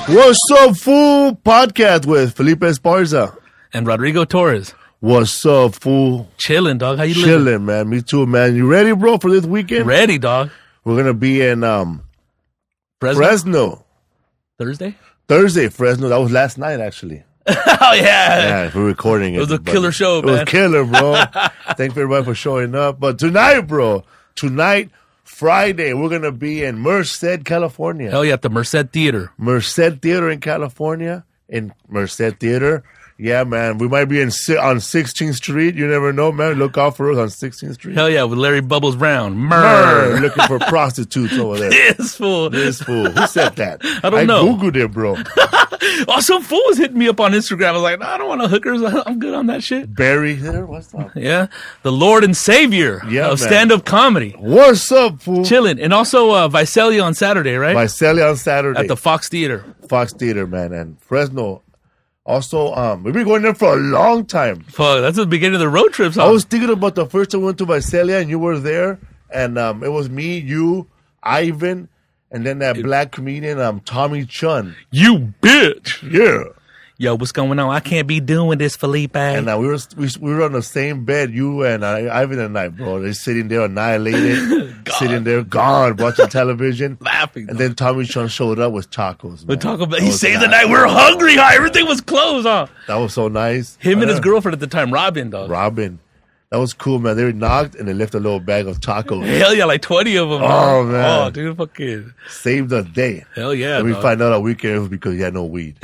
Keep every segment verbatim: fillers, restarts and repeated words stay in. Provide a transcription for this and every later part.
What's up, fool? Podcast with Felipe Esparza. And Rodrigo Torres. What's up, fool? Chilling, dog. How you Chilling, living? man. Me too, man. You ready, bro, for this weekend? Ready, dog. We're going to be in um, Fresno? Fresno. Thursday? Thursday, Fresno. That was last night, actually. Oh, yeah. Yeah, we're recording it. It was a but killer show, it man. It was killer, bro. Thanks for everybody for showing up. But tonight, bro, tonight, Friday, we're going to be in Merced, California. Hell yeah, at the Merced Theater. Merced Theater in California. In Merced Theater. Yeah, man. We might be in on sixteenth Street. You never know, man. Look out for us on sixteenth Street. Hell yeah, with Larry Bubbles Brown. Murr. Murr. Looking for prostitutes over there. This fool. This fool. Who said that? I don't I know. I Googled it, bro. Oh, some fool was hitting me up on Instagram. I was like, no, I don't want no hookers. I'm good on that shit. Barry there? What's up? Yeah. The Lord and Savior yeah, of man. stand-up comedy. What's up, fool? Chilling. And also uh, Visalia on Saturday, right? Visalia on Saturday. At the Fox Theater. Fox Theater, man. And Fresno. Also, um, we've been going there for a long time. Fuck, that's the beginning of the road trips. Huh? I was thinking about the first time we went to Visalia and you were there. And um, it was me, you, Ivan, and then that black comedian, um, Tommy Chun. You bitch. Yeah. Yo, what's going on? I can't be doing this, Felipe. And uh, we were we, we were on the same bed, you and I, Ivan and I, bro. They're sitting there annihilated, sitting there gone, watching television, laughing. And then Tommy Chun showed up with tacos. We talk about he saved the night. We were hungry, huh? Everything was closed, huh? That was so nice. Him uh, and his girlfriend at the time, Robin, dog. Robin. That was cool, man. They knocked and they left a little bag of tacos. Hell yeah, like twenty of them. Oh, man. man. Oh, dude, fucking. Saved the day. Hell yeah. And we dog. find out our weekend it was because he had no weed.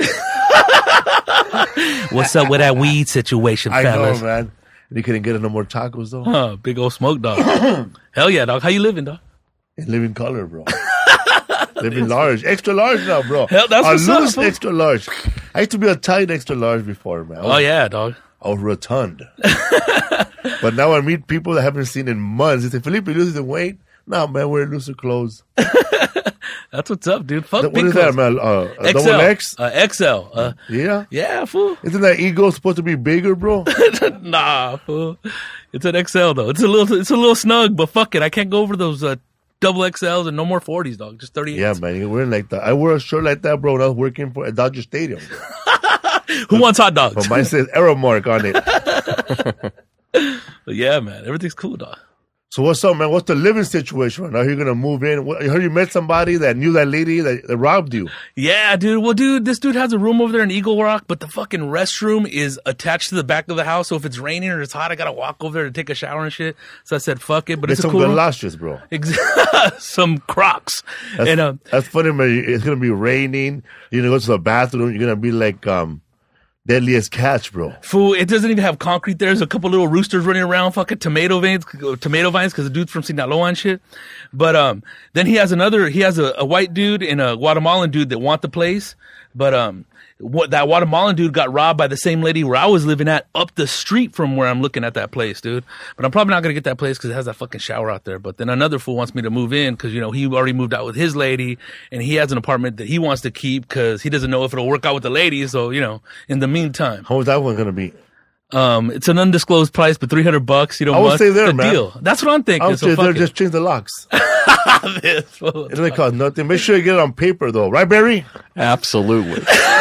What's up with that weed situation, I fellas? know, man. And he couldn't get no more tacos, though. Huh, big old smoke, dog. Hell yeah, dog. How you living, dog? In living color, bro. Living large. Extra large now, bro. Hell, that's a what's loose up, extra large. I used to be a tight extra large before, man. I was, Oh, yeah, dog. I was rotund. But now I meet people that I haven't seen in months. They say, Felipe, loses the weight? No, man, wear looser clothes. That's what's up, dude. Fuck What big is clothes. that, man? Uh, a X L. double X? Uh, X L. Uh, Yeah? yeah, fool. Isn't that ego supposed to be bigger, bro? Nah, fool. It's an X L though. It's a little, it's a little snug, but fuck it. I can't go over those uh, double X Ls and no more forties, dog. Just thirty-eight. Yeah, man. You're wearing like that. I wore a shirt like that, bro, when I was working for at Dodger Stadium. Who wants hot dogs? But mine says Aeromark on it. But yeah, man. Everything's cool, dog. So what's up, man? What's the living situation right now? You're going to move in. What, I heard you met somebody that knew that lady that, that robbed you. Yeah, dude. Well, dude, this dude has a room over there in Eagle Rock, but the fucking restroom is attached to the back of the house. So if it's raining or it's hot, I got to walk over there to take a shower and shit. So I said, fuck it. But Get it's a some cool room. galoshes, bro. Some Crocs. That's, and, um, that's funny, man. It's going to be raining. You're going to go to the bathroom. You're going to be like um, Deadliest Catch, bro. Fool, it doesn't even have concrete there. There's a couple little roosters running around, fucking tomato vines, tomato vines, because the dude's from Sinaloa and shit. But um, then he has another, he has a, a white dude and a Guatemalan dude that want the place. But um, what that Guatemalan dude got robbed by the same lady where I was living at up the street from where I'm looking at that place, dude. But I'm probably not gonna get that place because it has that fucking shower out there. But then another fool wants me to move in because, you know, he already moved out with his lady and he has an apartment that he wants to keep because he doesn't know if it'll work out with the lady. So, you know, in the meantime. How is that one going to be? Um, it's an undisclosed price, but three hundred bucks. You know, I would what? stay there, the man. deal. That's what I'm thinking. I would so say there, fuck just change the locks. it. This fool. It doesn't cost nothing. Make sure you get it on paper, though. Right, Barry? Absolutely.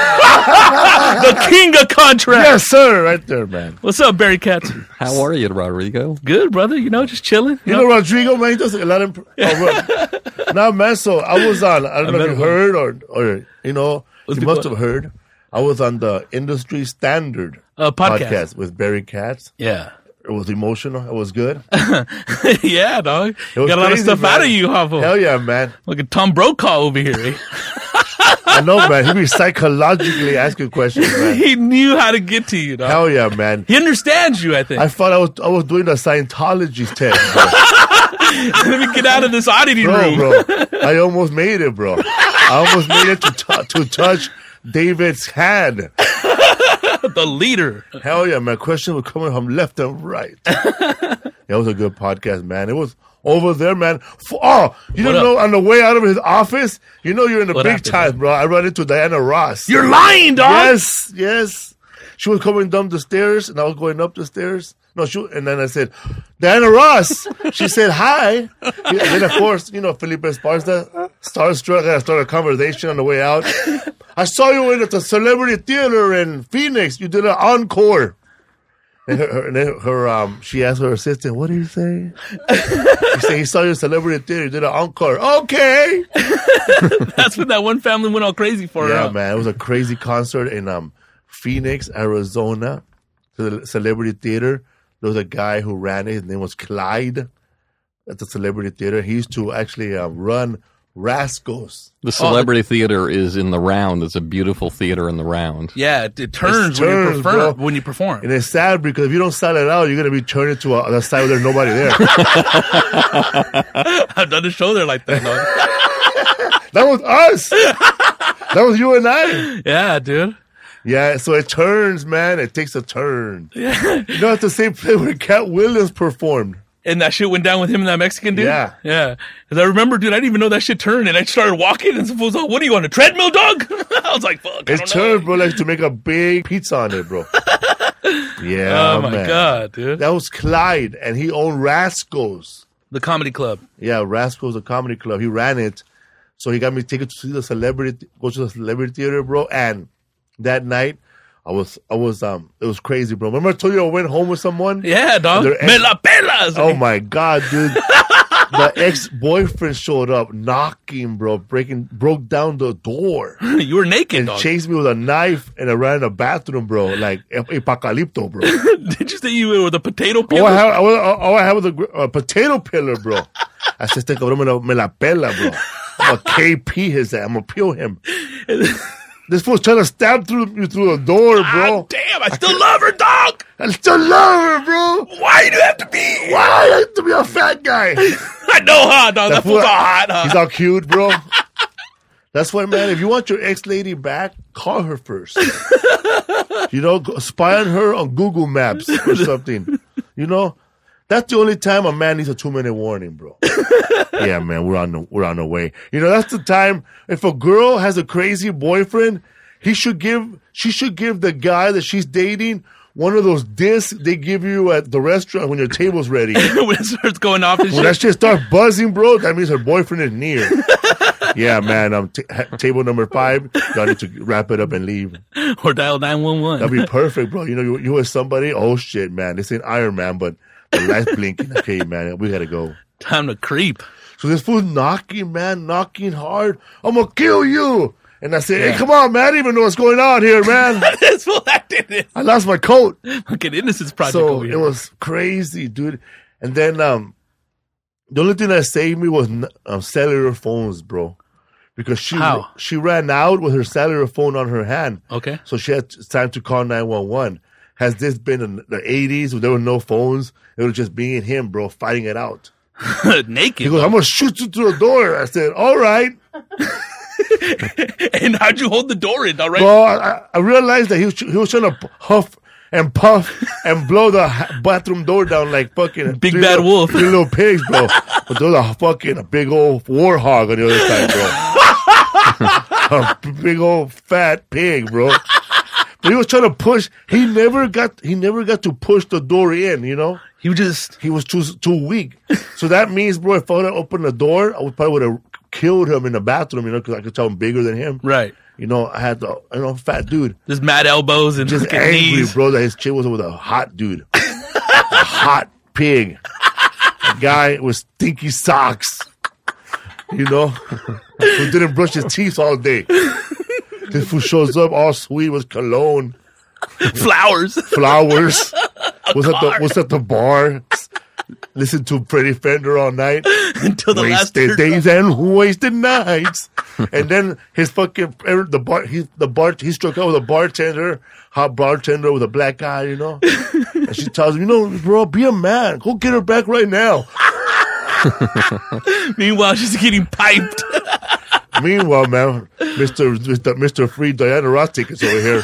The king of contracts. Yes, sir. Right there, man. What's up, Barry Katz? How are you, Rodrigo? Good, brother. You know, just chilling. You know Rodrigo, man? He does a lot of... Imp- oh, no, man. So I was on... I don't I know if met you him. heard or, or you know, What's you the must what? have heard. I was on the Industry Standard Uh, podcast. with Barry Katz. Yeah. It was emotional. It was good. Yeah, dog. It was Got a lot of crazy, stuff man. out of you, huh, fool? Hell yeah, man. Look at Tom Brokaw over here. Eh? I know, man. He be psychologically asking questions, man. He knew how to get to you, dog. Hell yeah, man. He understands you, I think. I thought I was I was doing a Scientology test, bro. Let me get out of this auditing bro, room. bro. I almost made it, bro. I almost made it to t- to touch David's hand. The leader. Hell yeah, man. Questions were coming from left and right. It was a good podcast, man. It was over there, man. F- Oh, you What didn't up? know on the way out of his office? You know you're in the What big happened, times, man? bro. I run into Diana Ross. You're lying, dog. Yes, yes. She was coming down the stairs, and I was going up the stairs. No, she, and then I said, Diana Ross. She said, hi. And then, of course, you know, Felipe Esparza starstruck. I started a conversation on the way out. I saw you in at the Celebrity Theater in Phoenix. You did an encore. And her, her, and then her um, she asked her assistant, "What did he say?" He said he saw you in Celebrity Theater. You did an encore. Okay. That's when that one family went all crazy for her. Yeah, huh? man. It was a crazy concert in um, Phoenix, Arizona, to the Celebrity Theater. There was a guy who ran it. His name was Clyde at the Celebrity Theater. He used to actually uh, run Rascals. The Celebrity Theater is in the Round. It's a beautiful theater in the Round. Yeah, it, it turns, It when, turns, you prefer, bro. when you perform. And it's sad because if you don't sell it out, you're going to be turning to a, a side where there's nobody there. I've done a show there like that. though. That was us. That was you and I. Yeah, dude. Yeah, so it turns, man. It takes a turn. Yeah. You know, at the same place where Cat Williams performed. And that shit went down with him and that Mexican dude? Yeah. Yeah. Because I remember, dude, I didn't even know that shit turned. And I started walking and someone was like, what are you on, a treadmill, dog? I was like, fuck, I It don't turned, know. bro, like to make a big pizza on it, bro. Yeah, Oh, my man. God, dude. That was Clyde, and he owned Rascals. The comedy club. Yeah, Rascals, a comedy club. He ran it. So he got me tickets to see the celebrity, go to the Celebrity Theater, bro. And that night, I was, I was, um, it was crazy, bro. Remember I told you I went home with someone? Yeah, dog. They're ex- Me la pelas. Oh my God, dude. The ex-boyfriend showed up knocking, bro, breaking, broke down the door You were naked, and dog. chased me with a knife and I ran in the bathroom, bro, like apocalypto, bro. Did you say you were the potato All peeler? I have, all, all I have was a, gr- a potato pillar, bro. I said, este cabrón me la, me la pela, bro. I'm gonna K P his ass. I'm gonna peel him. This fool's trying to stab through you through the door, bro. Ah, damn, I still love her, dog. I still love her, bro. Why do you have to be? Why I have to be a fat guy? I know, huh, dog. That fool- fool's all hot, huh? He's all cute, bro. That's why, man, if you want your ex-lady back, call her first. You know, go, spy on her on Google Maps or something. You know, that's the only time a man needs a two-minute warning, bro. Yeah, man, we're on the we're on the way. You know, that's the time. If a girl has a crazy boyfriend, he should give she should give the guy that she's dating one of those discs they give you at the restaurant when your table's ready. When it starts going off and When that shit. shit starts buzzing, bro, that means her boyfriend is near. Yeah, man. Um, t- ha- table number five. Y'all need to wrap it up and leave. Or dial nine one one. That'd be perfect, bro. You know, you, you with somebody. Oh shit, man. This ain't Iron Man, but the light's blinking. Okay, man, we gotta go. Time to creep. So this fool's knocking, man, knocking hard. I'm gonna kill you. And I said, hey, come on, man. I don't even know what's going on here, man. This fool acted it. I lost my coat. Fucking Innocence Project So over it here. was crazy, dude. And then um, the only thing that saved me was um, cellular phones, bro. Because she How? she ran out with her cellular phone on her hand. Okay. So she had time to call nine one one. Has this been in the eighties where there were no phones? It was just me and him, bro, fighting it out. Naked. He goes, I'm going to shoot you through the door. I said, all right. And how'd you hold the door in, all right? Bro, I, I realized that he was, he was trying to huff and puff and blow the ha- bathroom door down like fucking Big three bad little, wolf. three little pigs, bro. But there was a fucking a big old warhog on the other side, bro. A big old fat pig, bro. But he was trying to push. He never got. He never got to push the door in. You know, He was just, he was too too weak. So that means, bro, if I would have opened the door, I would probably would have killed him in the bathroom. You know, because I could tell I'm bigger than him. right. You know, I had the, you know, fat dude. Just mad elbows and Just fucking angry, knees. bro, that his chick was with a hot dude. A hot pig. A guy with stinky socks. You know? Who didn't brush his teeth all day. This fool shows up all sweet with cologne, Flowers. flowers. Was at the was at the bar. Listen to Freddie Fender all night. Until the last Wasted teardrop. days and wasted nights. And then his fucking the bar he the bar he struck out with a bartender, hot bartender with a black guy, you know. And she tells him, you know, bro, be a man. Go get her back right now. Meanwhile, she's getting piped. Meanwhile, man, Mister Mister Mister Free Diana Ross tickets over here.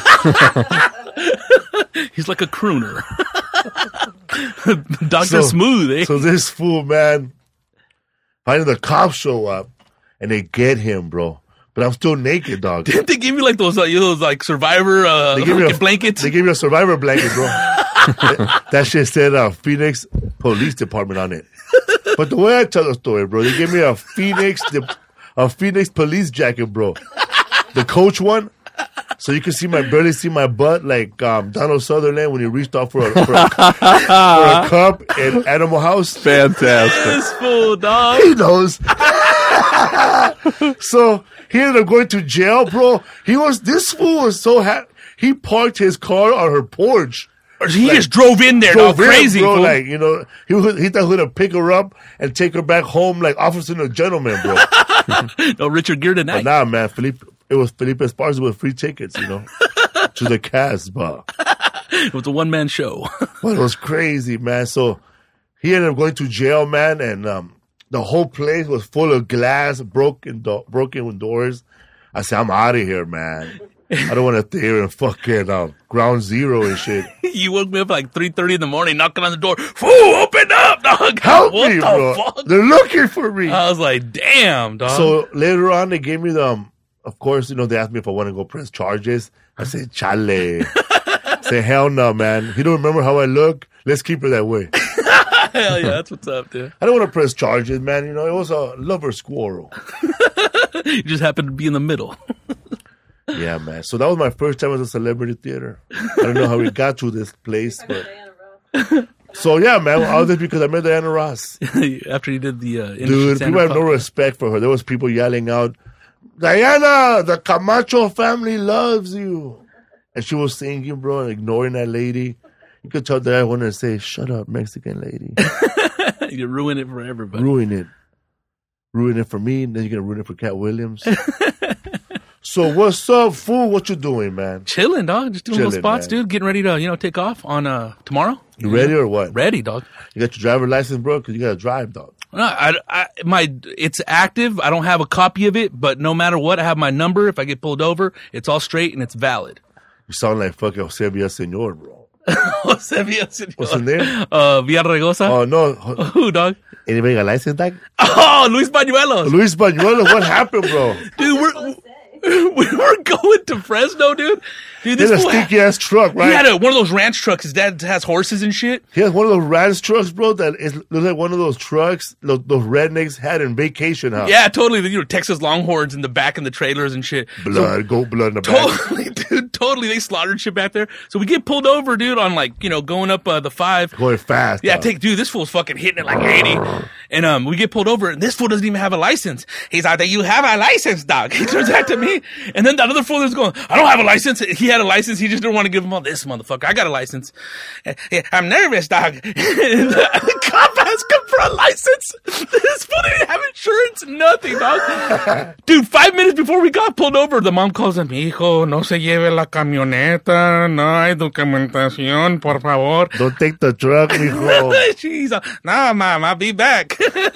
He's like a crooner. Doctor So- Smooth, eh? So this fool, man, finally the cops show up and they get him, bro. But I'm still naked, dog. Didn't they give you like those, uh, you know, those like survivor uh, They give me a blankets? They give me a survivor blanket, bro. that, that shit said uh, Phoenix Police Department on it. But the way I tell the story, bro, they gave me a Phoenix de- a Phoenix police jacket, bro. The Coach one. So you can see my barely see my butt like um, Donald Sutherland when he reached out for a, for a, for a cup in Animal House. Fantastic. This fool, dog. He knows. So he ended up going to jail, bro. He was this fool was so happy. He parked his car on her porch. He Like, just drove in there, dog. drove in, Crazy, bro. fool. Like you know, he was, he thought he was gonna pick her up and take her back home, like Officer and a Gentleman, bro. No Richard Gere But tonight. nah, man, Felipe. It was Felipe Esparza with free tickets, you know, to the cast, but. It was a one man show. But it was crazy, man. So he ended up going to jail, man, and um, the whole place was full of glass, broken, do- broken doors. I said, I'm out of here, man. I don't want to stay here and fucking um, ground zero and shit. You woke me up like three thirty in the morning, knocking on the door. Fool, open up, dog. Help what me, the bro. fuck? They're looking for me. I was like, damn, dog. So later on, they gave me the, um, of course, you know, they asked me if I want to go press charges. I said, chale. Say, hell no, man. You don't remember how I look? Let's keep it that way. Hell yeah, that's what's up, dude. I don't want to press charges, man. You know, it was a lover quarrel. You just happened to be in the middle. Yeah, man. So that was my first time at a celebrity theater. I don't know how we got to this place, but so yeah, man. I was there because I met Diana Ross. After you did the uh, industry Dude, standard people have no podcast. respect for her. There was people yelling out, "Diana, the Camacho family loves you," and she was singing, bro, and ignoring that lady. You could tell that I wanted to say, "Shut up, Mexican lady." You ruin it for everybody. Ruin it. Ruin it for me, and then you're gonna ruin it for Cat Williams. So what's up, fool? What you doing, man? Chilling, dog. Just doing little Chilling, spots, man. dude. Getting ready to, you know, take off on uh tomorrow. You ready or what? Ready, dog. You got your driver license, bro? Because you got to drive, dog. No, I, I, my, it's active. I don't have a copy of it, but no matter what, I have my number. If I get pulled over, it's all straight and it's valid. You sound like fucking Jose Villaseñor, bro. Jose Villaseñor. What's his name? Uh, Villaraigosa. Oh, no. Who, dog? Anybody got a license, dog? Oh, Luis Bañuelos. Luis Bañuelos, what happened, bro? Dude, we're, we were going to Fresno, dude. Dude, He this had a fool had, stinky ass truck, he right? had a, one of those ranch trucks. His dad has horses and shit. He has one of those ranch trucks, bro, that is looks like one of those trucks those, those rednecks had in Vacation House. Yeah, totally. You know, Texas Longhorns in the back and the trailers and shit. So- Blood, goat blood in the back. Totally, dude. Totally. They slaughtered shit back there. So we get pulled over, dude, on like, you know, going up uh, the five. Going fast. Yeah, dog. take, dude, this fool's fucking hitting it like eighty. And, um, we get pulled over and this fool doesn't even have a license. He's like, you have a license, dog. He turns back to me. And then the other fool is going, I don't have a license. He had a license. He just didn't want to give him all this motherfucker. I got a license. Yeah, I'm nervous, dog. And the cop asked him for a license. This fool didn't have insurance, nothing, dog. Dude, five minutes before we got pulled over, the mom calls him, hijo, no se lleve la camioneta, no hay documentación, por favor. Don't take the truck, mijo. She's like, nah, mom, I'll be back.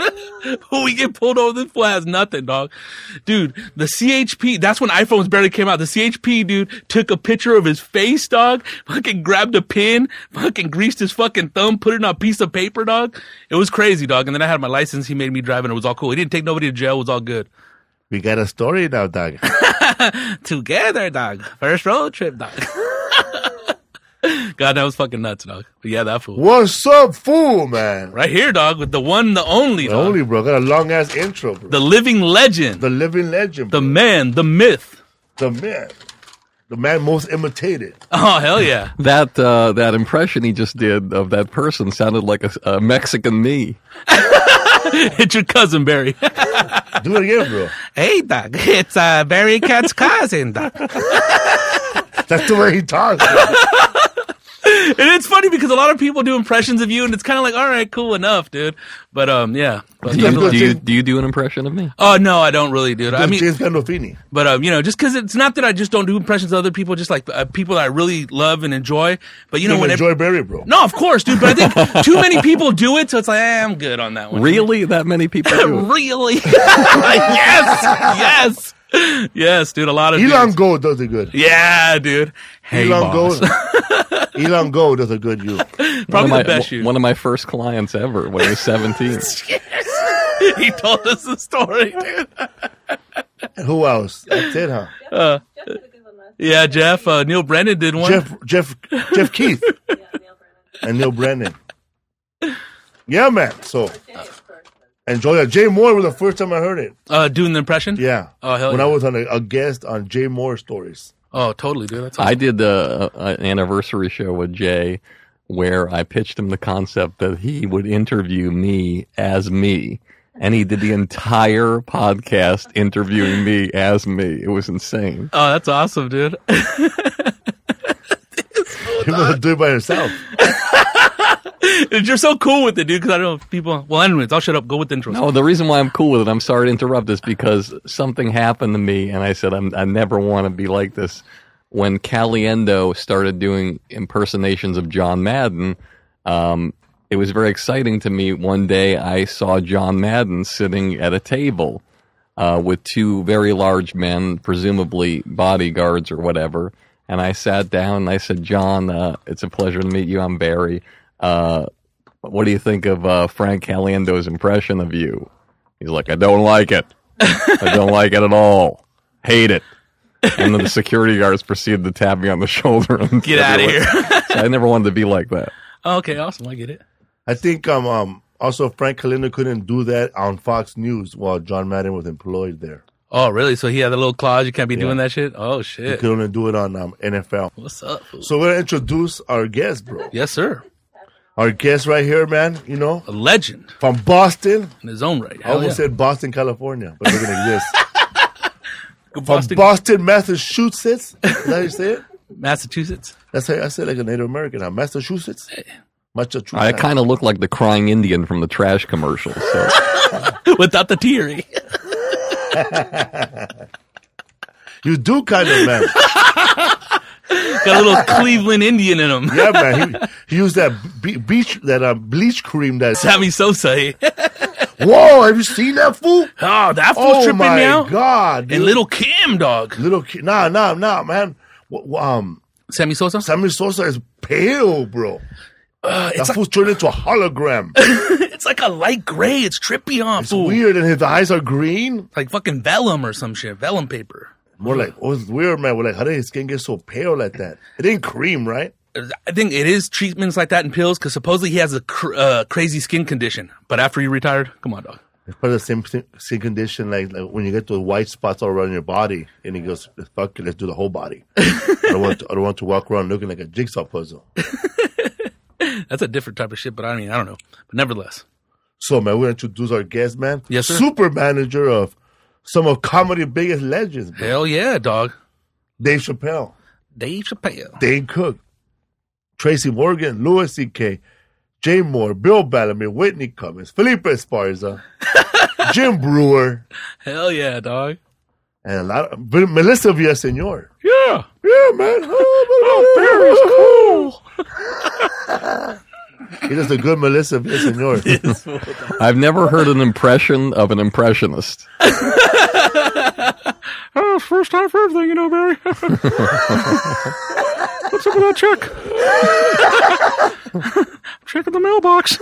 We get pulled over. This fool has nothing, dog. Dude, the C H P, that's when iPhones barely came out. The C H P, dude, took a picture of his face, dog, fucking grabbed a pin, fucking greased his fucking thumb, put it on a piece of paper, dog. It was crazy, dog. And then I had my license. He made me drive and it was all cool. He didn't take nobody to jail. It was all good. We got a story now, dog. Together, dog. First road trip, dog. God, that was fucking nuts, dog. But yeah, that fool. What's up, fool, man? Right here, dog, with the one, the only, The dog. only, bro. Got a long ass intro, bro. The living legend. The living legend, The bro. man, the myth. The man. The man most imitated. Oh, hell yeah. That uh, that impression he just did of that person sounded like a, a Mexican me. It's your cousin, Barry. Do it again, bro. Hey, Doc. It's uh, Barry Cat's cousin, Doc. That's the way he talks, bro. And it's funny because a lot of people do impressions of you, and it's kind of like, all right, cool enough, dude. But, um, yeah. But, Do you, That's do you good. do you do an impression of me? oh, no, I don't really, dude. I That's mean, James Gandolfini. but, um, you know, just because it's not that I just don't do impressions of other people, just like uh, people that I really love and enjoy. But, you know, You when enjoy Barry, bro. No, of course, dude. But I think too many people do it, so it's like, eh, I'm good on that one. Really? That many people do it? Really? Yes, yes, yes, dude. A lot of Elon dudes. Gold does it good. Yeah, dude. Hey, Elon boss. Gold. Elon Gold does a good you. Probably one of my, the best shoe. One of my first clients ever when I was seventeen. He told us the story, dude. And who else? That's it, huh? Uh, yeah, Jeff. Uh, Neil Brennan did one. Jeff, Jeff, Jeff Keith, and Neil Brennan. Yeah, man. So Enjoy that. Jay Moore was the first time I heard it. Uh, doing the impression? Yeah. Oh, hell When yeah. I was on a, a guest on Jay Moore stories. Oh, totally, dude. That's awesome. I did uh, a, an anniversary show with Jay where I pitched him the concept that he would interview me as me. And he did the entire podcast interviewing me as me. It was insane. Oh, that's awesome, dude. He was do it by himself. You're so cool with it, dude, because I don't know if people... Well, anyways, I'll shut up. Go with the intro. No, the reason why I'm cool with it, I'm sorry to interrupt, is because something happened to me, and I said I'm, I never want to be like this. When Caliendo started doing impersonations of John Madden, um, it was very exciting to me. One day I saw John Madden sitting at a table uh, with two very large men, presumably bodyguards or whatever, and I sat down and I said, John, uh, it's a pleasure to meet you. I'm Barry. Uh, what do you think of uh, Frank Caliendo's impression of you? He's like, I don't like it. I don't like it at all. Hate it. And then the security guards proceeded to tap me on the shoulder. And Get out of here. So I never wanted to be like that. Oh, okay, awesome. I get it. I think um, um also Frank Caliendo couldn't do that on Fox News while John Madden was employed there. Oh, really? So he had a little clause. You can't be Yeah. doing that shit? Oh, He shit. could only do it on um, N F L. What's up, fool? So we're gonna introduce our guest, bro. Yes, sir. Our guest right here, man. You know, A legend from Boston. in his own right. I Hell almost yeah. said Boston, California, but it doesn't exist. From From Boston, Boston, Massachusetts. Is that how you say it? Massachusetts. That's how I say it like a Native American. Huh? Massachusetts. Massachusetts. I kind of look like the crying Indian from the trash commercial. So Without the teary. You do kind of, man. Got a little Cleveland Indian in him. Yeah, man. He, he used that be- beach, that uh, bleach cream. That. Sammy Sosa. Whoa! Have you seen that fool? Oh, that fool's Oh tripping my me out. god! Dude. And little Kim, dog. little kid. Nah, nah, nah, man. W- w- Um, Sammy Sosa? Sammy Sosa is pale, bro. Uh, That it's, like, fool's turned into a hologram. it's like a light gray. It's trippy on, It's fool. weird, and his eyes are green. Like fucking vellum or some shit. Vellum paper. We're like, oh, it's weird, man. We're like, how did his skin get so pale like that? It ain't cream, right? I think it is treatments like that in pills because supposedly he has a cr- uh, crazy skin condition. But after he retired, come on, dog. It's part of the same skin skin condition, like, like when you get those white spots all around your body, and he goes, "Fuck it, let's do the whole body." I don't want, to, I don't want to walk around looking like a jigsaw puzzle. That's a different type of shit, but I mean, I don't know. But nevertheless. So, man, we're gonna introduce our guest, man. Yes, sir. Super manager of some of comedy's biggest legends, man. Hell yeah, dog. Dave Chappelle, Dave Chappelle. Dane Cook, Tracy Morgan, Louis C K, Jay Moore, Bill Bellamy, Whitney Cummings, Felipe Esparza, Jim Brewer, Hell yeah, dog. and a lot of Melissa Villaseñor. Yeah. Yeah, man. Oh, cool. He does a good Melissa Villaseñor. I've never heard an impression of an impressionist. Oh, first time for everything, you know, Barry. What's up with that check? Checking the mailbox.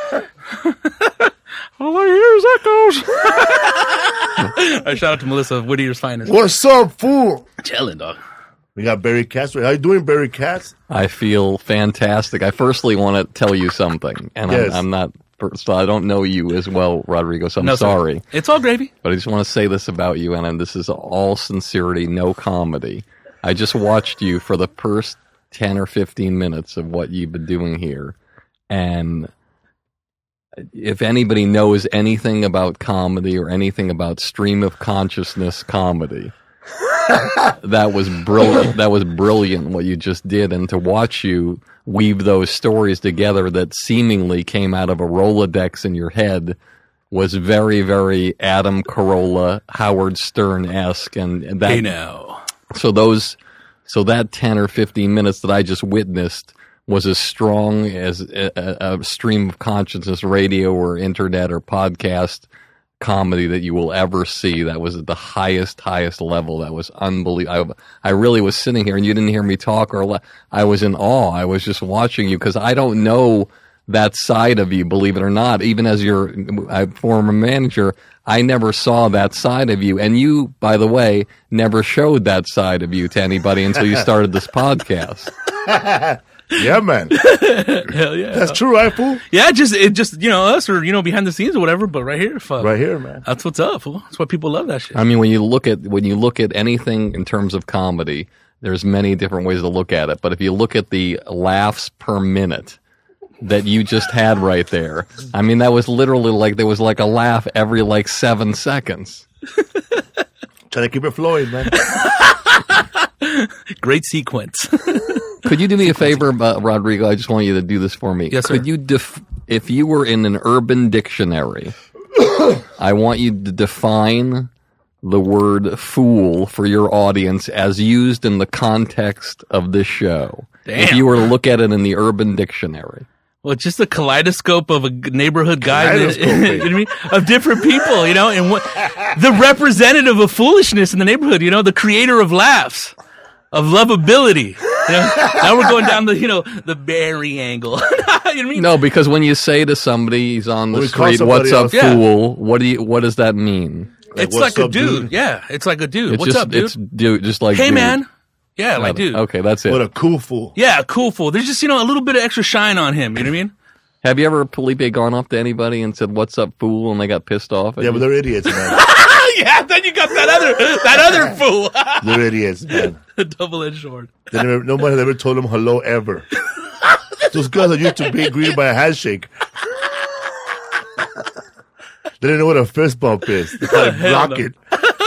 All I hear is echoes. All right, shout out to Melissa, Whittier's finest. What's up, fool? Chilling, dog. We got Barry Katz. How you doing, Barry Katz? I feel fantastic. I firstly want to tell you something, and Yes. I'm, I'm not. First, I don't know you as well, Rodrigo, so I'm No, sir. sorry. It's all gravy. But I just want to say this about you, and this is all sincerity, no comedy. I just watched you for the first ten or fifteen minutes of what you've been doing here, and if anybody knows anything about comedy or anything about stream of consciousness comedy, that was brilliant. That was brilliant what you just did, and to watch you weave those stories together that seemingly came out of a Rolodex in your head was very, very Adam Carolla, Howard Stern-esque, and, and that. Hey now. So those, so that ten or fifteen minutes that I just witnessed was as strong as a, a, a stream of consciousness radio or internet or podcast comedy that you will ever see. That was at the highest, highest level. That was unbelievable. I, I really was sitting here and you didn't hear me talk or le- I was in awe. I was just watching you because I don't know that side of you, believe it or not. Even as your uh, former manager, I never saw that side of you. And you, by the way, never showed that side of you to anybody until you started this podcast. Yeah, man. Hell yeah. That's true, right, fool? Yeah, just it just you know us or you know behind the scenes or whatever, but right here, fuck. Right here, man. That's what's up, fool. That's why people love that shit. I mean, when you look at when you look at anything in terms of comedy, there's many different ways to look at it. But if you look at the laughs per minute that you just had right there, I mean, that was literally like there was like a laugh every like seven seconds. Trying to keep it flowing, man. Great sequence. Could you do me a favor, uh, Rodrigo? I just want you to do this for me. Yes, sir. Could you, def- if you were in an urban dictionary, I want you to define the word fool for your audience as used in the context of this show. Damn. If you were to look at it in the urban dictionary. Well, it's just a kaleidoscope of a g- neighborhood guy, that, Kaleidoscope, you know what I mean? Of different people, you know, and what the representative of foolishness in the neighborhood, you know, the creator of laughs, of lovability. You know? Now we're going down the, you know, the Barry angle. You know what I mean? No, because when you say to somebody, he's on the When we call street, somebody "What's up, else- Yeah. fool?" What do you? What does that mean? It's what's like a up, dude. dude? Yeah, it's like a dude. It's What's just, up, dude? It's dude, just like Hey, dude. man. Yeah, like dude. Okay, that's it. What a cool fool. Yeah, cool fool. There's just, you know, a little bit of extra shine on him. You know what I mean? Have you ever, Felipe, gone up to anybody and said, "What's up, fool?" and they got pissed off at Yeah, you? but they're idiots, man. Yeah, then you got that other, that other fool. They're idiots, man. Double-edged sword. They never, nobody has ever told them hello ever. Those girls are used to being greeted by a handshake. They didn't know what a fist bump is. They probably Hell block no. it.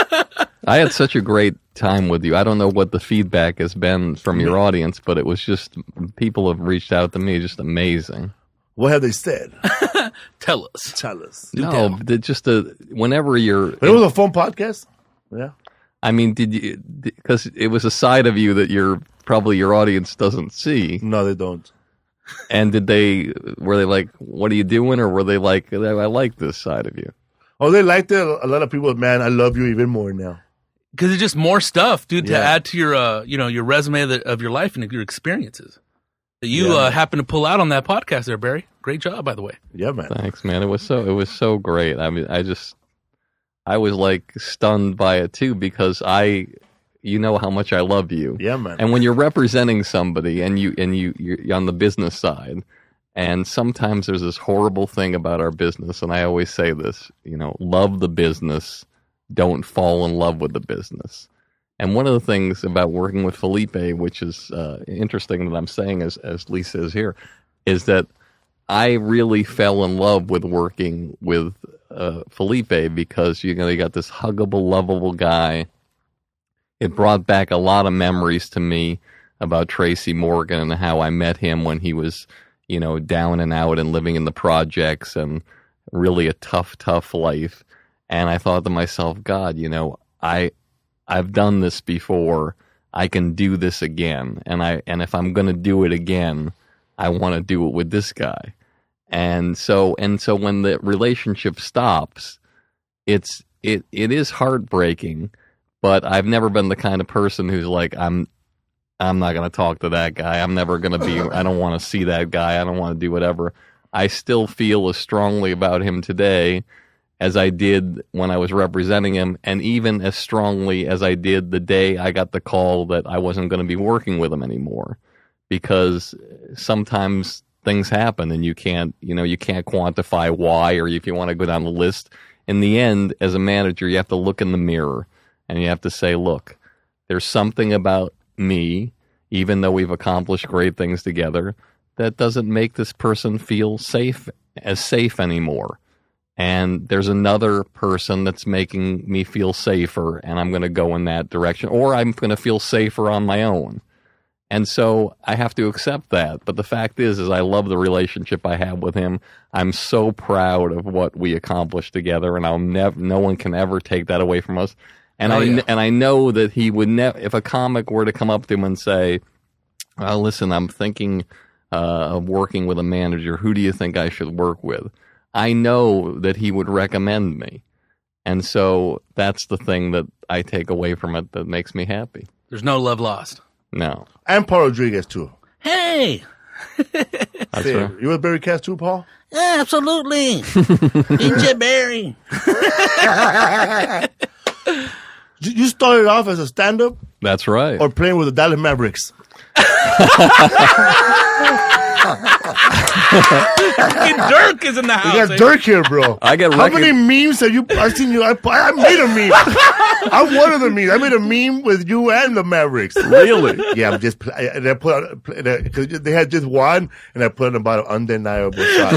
I had such a great time with you. I don't know what the feedback has been from your audience, but it was just, people have reached out to me, just amazing. What have they said? Tell us. Tell us. No, they just uh, whenever you're, But it was a fun podcast. Yeah. I mean, did you, because it was a side of you that you're, probably your audience doesn't see. No, they don't. And did they, were they like, "What are you doing?" Or were they like, "I like this side of you"? Oh, they liked it. A lot of people, man, I love you even more now. Because it's just more stuff, dude, to Yeah. add to your, uh, you know, your resume of, the, of your life and your experiences that you Yeah. uh, happen to pull out on that podcast there, Barry. Great job, by the way. Yeah, man. Thanks, man. It was so, it was so great. I mean, I just, I was like stunned by it too, because I, you know how much I love you. Yeah, man. And when you're representing somebody and you and you you're on the business side, and sometimes there's this horrible thing about our business, and I always say this, you know, love the business, don't fall in love with the business. And one of the things about working with Felipe, which is uh, interesting that I'm saying as as Lisa is here, is that I really fell in love with working with uh, Felipe because you know you got this huggable, lovable guy. It brought back a lot of memories to me about Tracy Morgan and how I met him when he was, you know, down and out and living in the projects and really a tough, tough life. And I thought to myself, God, you know, I, I've done this before. I can do this again. And I, and if I'm going to do it again, I want to do it with this guy. And so, and so when the relationship stops, it's, it, it is heartbreaking. But I've never been the kind of person who's like, I'm I'm not going to talk to that guy. I'm never going to be, I don't want to see that guy. I don't want to do whatever. I still feel as strongly about him today as I did when I was representing him, and even as strongly as I did the day I got the call that I wasn't going to be working with him anymore. Because sometimes things happen and you can't, you know, you can't quantify why, or if you want to go down the list. In the end, as a manager, you have to look in the mirror. And you have to say, look, there's something about me, even though we've accomplished great things together, that doesn't make this person feel safe, as safe anymore. And there's another person that's making me feel safer, and I'm going to go in that direction. Or I'm going to feel safer on my own. And so I have to accept that. But the fact is, is I love the relationship I have with him. I'm so proud of what we accomplished together, and I'll never, no one can ever take that away from us. And Oh, I yeah. and I know that he would never. If a comic were to come up to him and say, well, "Listen, I'm thinking uh, of working with a manager. Who do you think I should work with?" I know that he would recommend me, and so that's the thing that I take away from it that makes me happy. There's no love lost. No, And Paul Rodriguez, too. Hey! that's Hey, right. you with Barry Cast, too, Paul? Yeah, absolutely. Pinche Barry. You you started off as a stand-up That's right. or playing with the Dallas Mavericks? Fucking Dirk is in the house. We got eh? Dirk here, bro. I get How recog- many memes have you? I've seen you. I, I made a meme. I'm one of the memes. I made a meme with you and the Mavericks. Really? Yeah, I'm just. I, and I put out because they had just one, and I put in about an undeniable shot.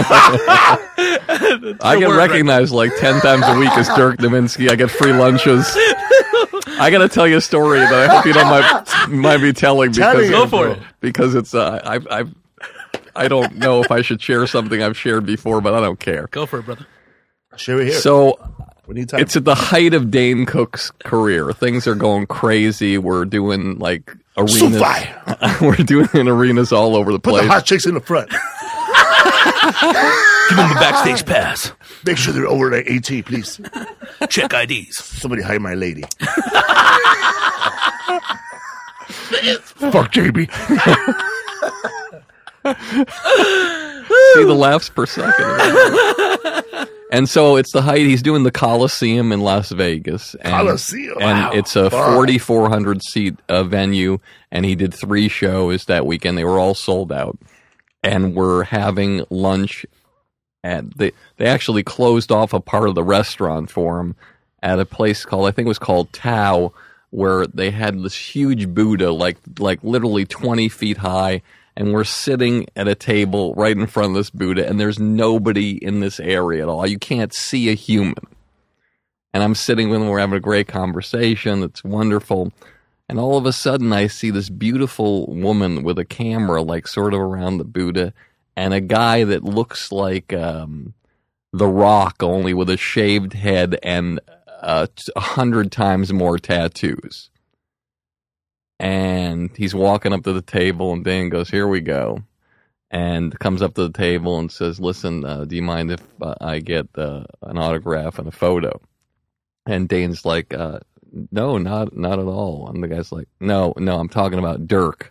I get word, recognized like ten times a week as Dirk Nowitzki. I get free lunches. I got to tell you a story that I hope you don't mind, mind me telling Tell because me, Go for it. because it's uh, I've I've I don't know if I should share something I've shared before, but I don't care. Go for it, brother. Share it here. So we need time. it's at the height of Dane Cook's career. Things are going crazy. We're doing like arenas. Sufi. We're doing in arenas all over the Put place. the hot chicks in the front. Give him the backstage pass. Make sure they're over like eighteen, please. Check I Ds. Somebody hide my lady. Fuck J B. See the laughs per second. And so it's the height. He's doing the Coliseum in Las Vegas. And, Coliseum, And wow. it's a Wow. forty-four hundred seat uh, venue. And he did three shows that weekend. They were all sold out. And we're having lunch at the, they actually closed off a part of the restaurant for him at a place called, I think it was called Tao, where they had this huge Buddha, like like literally twenty feet high. And we're sitting at a table right in front of this Buddha, and there's nobody in this area at all. You can't see a human. And I'm sitting with him, we're having a great conversation. It's wonderful. And all of a sudden, I see this beautiful woman with a camera, like sort of around the Buddha, and a guy that looks like um, The Rock, only with a shaved head and uh, a hundred times more tattoos. And he's walking up to the table, and Dan goes, "Here we go," and comes up to the table and says, "Listen, uh, do you mind if uh, I get uh, an autograph and a photo?" And Dane's like, uh, "No, not not at all." And the guy's like, "No, no, I'm talking about Dirk."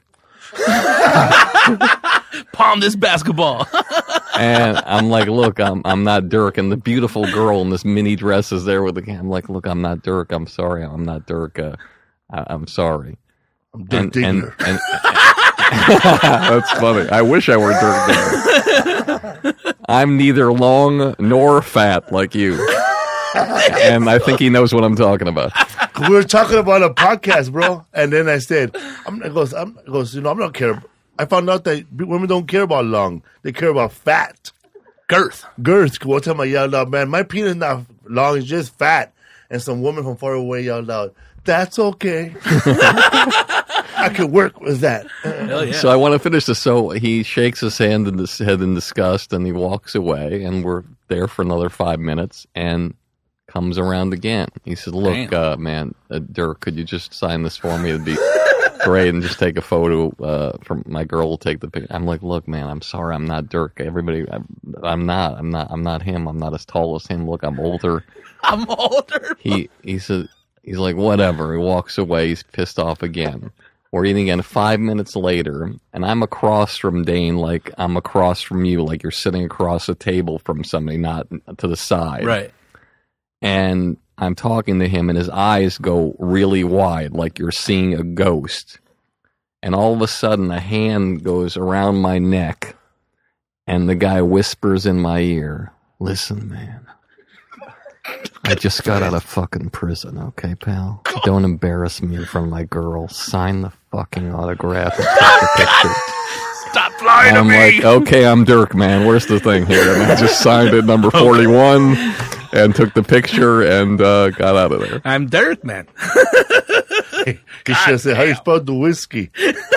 Palm this basketball. And I'm like, "Look, I'm I'm not Dirk." And the beautiful girl in this mini dress is there with the camera. I'm like, "Look, I'm not Dirk. I'm sorry. I'm not Dirk. Uh, I, I'm sorry." I'm Dirk And, Diggler. and, and, that's funny. I wish I were Dirk Diggler. I'm neither long nor fat like you. And I think he knows what I'm talking about. We were talking about a podcast, bro, and then I said, "I'm." It goes, "I'm." It goes, you know, I'm not care. I found out that women don't care about long; they care about fat, Girth. girth. One time I yelled out, "Man, my penis not long; it's just fat." And some woman from far away yelled out, "That's okay. I could work with that." Hell yeah. So I want to finish this. So he shakes his hand in his head in disgust, and he walks away. And we're there for another five minutes, and comes around again. He said, "Look, uh, man, uh, Dirk, could you just sign this for me? It'd be great, and just take a photo. Uh, from my girl will take the picture." I'm like, "Look, man, I'm sorry, I'm not Dirk. Everybody, I'm, I'm not. I'm not. I'm not him. I'm not as tall as him. Look, I'm older." I'm older. He he said he's like, "Whatever." He walks away. He's pissed off again. We're eating again five minutes later, and I'm across from Dane, like I'm across from you, like you're sitting across a table from somebody, not to the side. Right. And I'm talking to him, and his eyes go really wide, like you're seeing a ghost. And all of a sudden, a hand goes around my neck, and the guy whispers in my ear, "Listen, man. I just got out of fucking prison, okay, pal? Don't embarrass me in front of my girl. Sign the fucking autograph and take the picture." Stop flying And to I'm me. like, "Okay, I'm Dirk, man. Where's the thing here?" And I just signed it, number forty-one, and took the picture and uh, got out of there. I'm Dirk, man. He should have said, "How you spelled the whiskey?"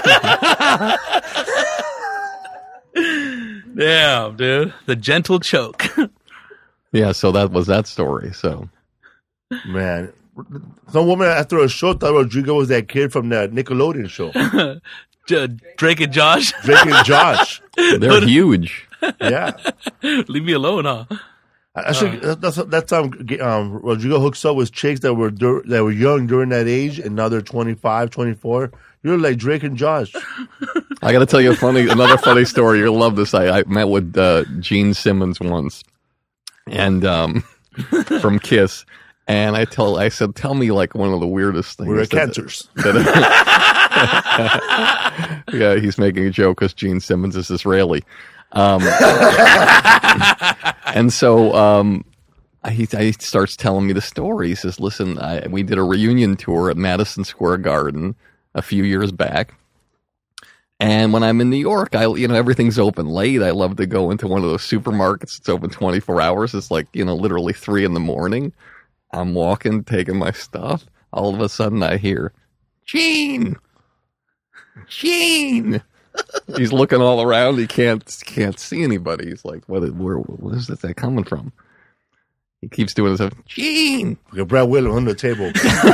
Damn, dude. The gentle choke. Yeah, so that was that story. So Man, some woman after a show thought Rodrigo was that kid from that Nickelodeon show, J- Drake and Josh. Drake and Josh. they're huge. Yeah. Leave me alone, huh? Actually, that's that time um, Rodrigo hooks up with chicks that were dur- that were young during that age, and now they're twenty-five, twenty-four. You're like Drake and Josh. I got to tell you a funny, another funny story. You'll love this. I, I met with uh, Gene Simmons once, and um, from Kiss, and I told, I said, "Tell me like one of the weirdest things." We're at that- cancers. that- Yeah, he's making a joke because Gene Simmons is Israeli. Um, and so um, he, he starts telling me the story. He says, listen, I, we did a reunion tour at Madison Square Garden a few years back. And when I'm in New York, I you know everything's open late. I love to go into one of those supermarkets. It's open twenty-four hours. It's like, you know, literally three in the morning. I'm walking, taking my stuff. All of a sudden I hear, Gene! Gene! He's looking all around. He can't can't see anybody. He's like, what, where, where is that coming from? He keeps doing his stuff. Gene! Like a Brad Williams on the table.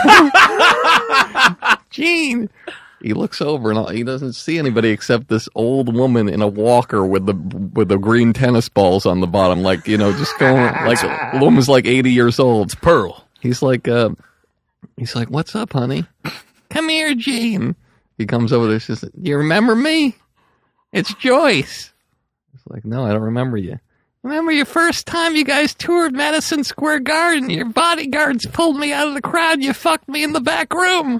Gene! He looks over and all, he doesn't see anybody except this old woman in a walker with the with the green tennis balls on the bottom, like, you know, just going like the woman's like eighty years old. It's Pearl. He's like, uh, he's like, what's up, honey? Come here, Gene. He comes over there. She says, you remember me? It's Joyce. He's like, no, I don't remember you. Remember your first time you guys toured Madison Square Garden? Your bodyguards pulled me out of the crowd. You fucked me in the back room.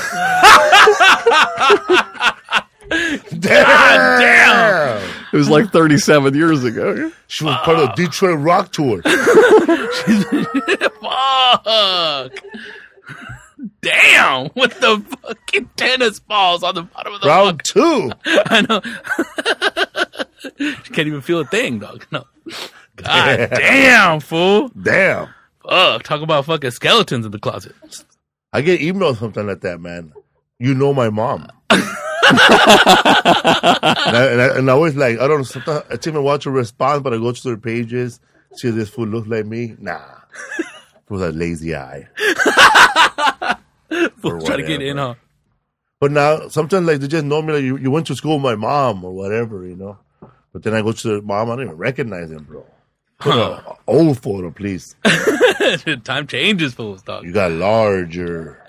Damn! Damn! It was like thirty-seven years ago. She was part of the Detroit Rock Tour. Fuck. Damn! With the fucking tennis balls on the bottom of the Round walker. two. I know. She can't even feel a thing, dog. No. God damn, fool. Damn. Fuck. Talk about fucking skeletons in the closet. I get emails something like that, man. You know my mom. and, I, and, I, and I always like, I don't know, sometimes I even watch her response, but I go to their pages, see if this fool looks like me. Nah. It was a lazy eye. Fool's trying to get in, huh? But now, sometimes like they just know me like you, you went to school with my mom or whatever, you know. But then I go to their mom, I don't even recognize him, bro. Huh. A, a old photo, please. Time changes, fools, dog. You got larger.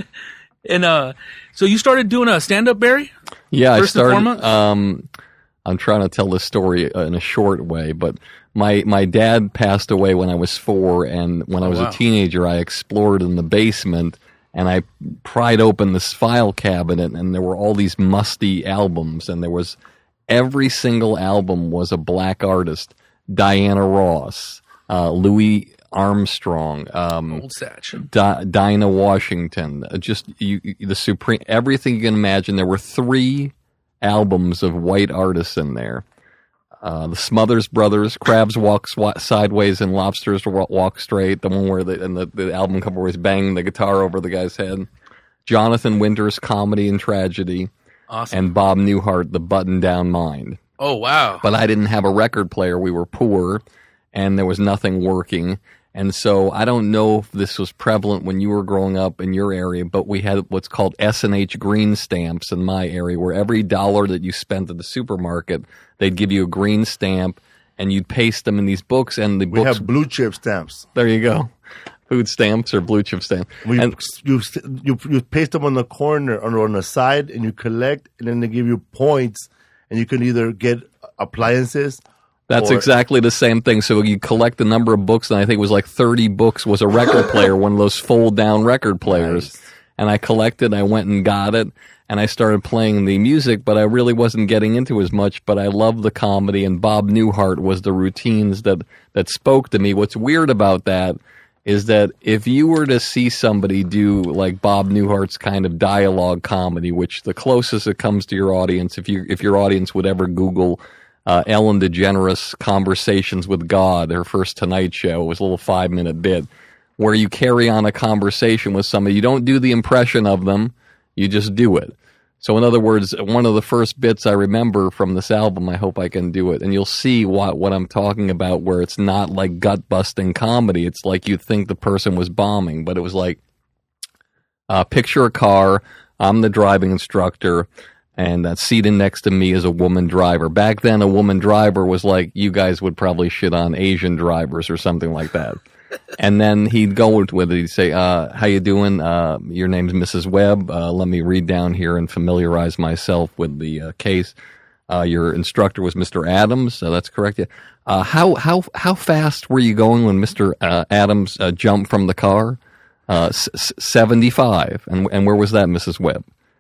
And uh, so you started doing a stand-up, Barry? Yeah, First I started. And foremost? Um, I'm trying to tell this story in a short way, but my my dad passed away when I was four, and when I was wow. a teenager, I explored in the basement, and I pried open this file cabinet, and there were all these musty albums, and there was every single album was a black artist: Diana Ross, uh, Louis Armstrong, um, Old Satch, Di- Dinah Washington, uh, just you, you, the supreme, everything you can imagine. There were three albums of white artists in there. Uh, the Smothers Brothers, Crabs Walk Sw- Sideways and Lobsters Walk Straight, the one where the, and the, the album cover where he's banging the guitar over the guy's head. Jonathan Winters, Comedy and Tragedy. Awesome. And Bob Newhart, The Button Down Mind. Oh, wow. But I didn't have a record player. We were poor, and there was nothing working. And so I don't know if this was prevalent when you were growing up in your area, but we had what's called S and H green stamps in my area, where every dollar that you spent at the supermarket, they'd give you a green stamp, and you'd paste them in these books. And the We books, have blue chip stamps. there you go, food stamps or blue chip stamps. We, And you, you you paste them on the corner or on the side, and you collect, and then they give you points, and you can either get appliances. that's or, exactly the same thing. So you collect the number of books, and I think it was like thirty books was a record player, one of those fold down record players. Nice. And I collected, I went and got it, and I started playing the music, but I really wasn't getting into as much, but I loved the comedy, and Bob Newhart was the routines that, that spoke to me. What's weird about that is that if you were to see somebody do like Bob Newhart's kind of dialogue comedy, which the closest it comes to your audience, if you if your audience would ever Google uh, Ellen DeGeneres Conversations with God, her first Tonight Show, it was a little five minute bit where you carry on a conversation with somebody. You don't do the impression of them, you just do it. So in other words, one of the first bits I remember from this album, I hope I can do it, and you'll see what, what I'm talking about, where it's not like gut-busting comedy. It's like you'd think the person was bombing, but it was like, uh, picture a car, I'm the driving instructor, and uh, seated next to me is a woman driver. Back then, a woman driver was like, you guys would probably shit on Asian drivers or something like that. And then he'd go with it. He'd say, uh, how you doing? Uh, your name's Missus Webb. Uh, let me read down here and familiarize myself with the uh, case. Uh, your instructor was Mister Adams. So that's correct. Yeah. Uh, how, how, how fast were you going when Mister Uh, Adams uh, jumped from the car? Uh, s- seventy-five. And, and where was that, Missus Webb?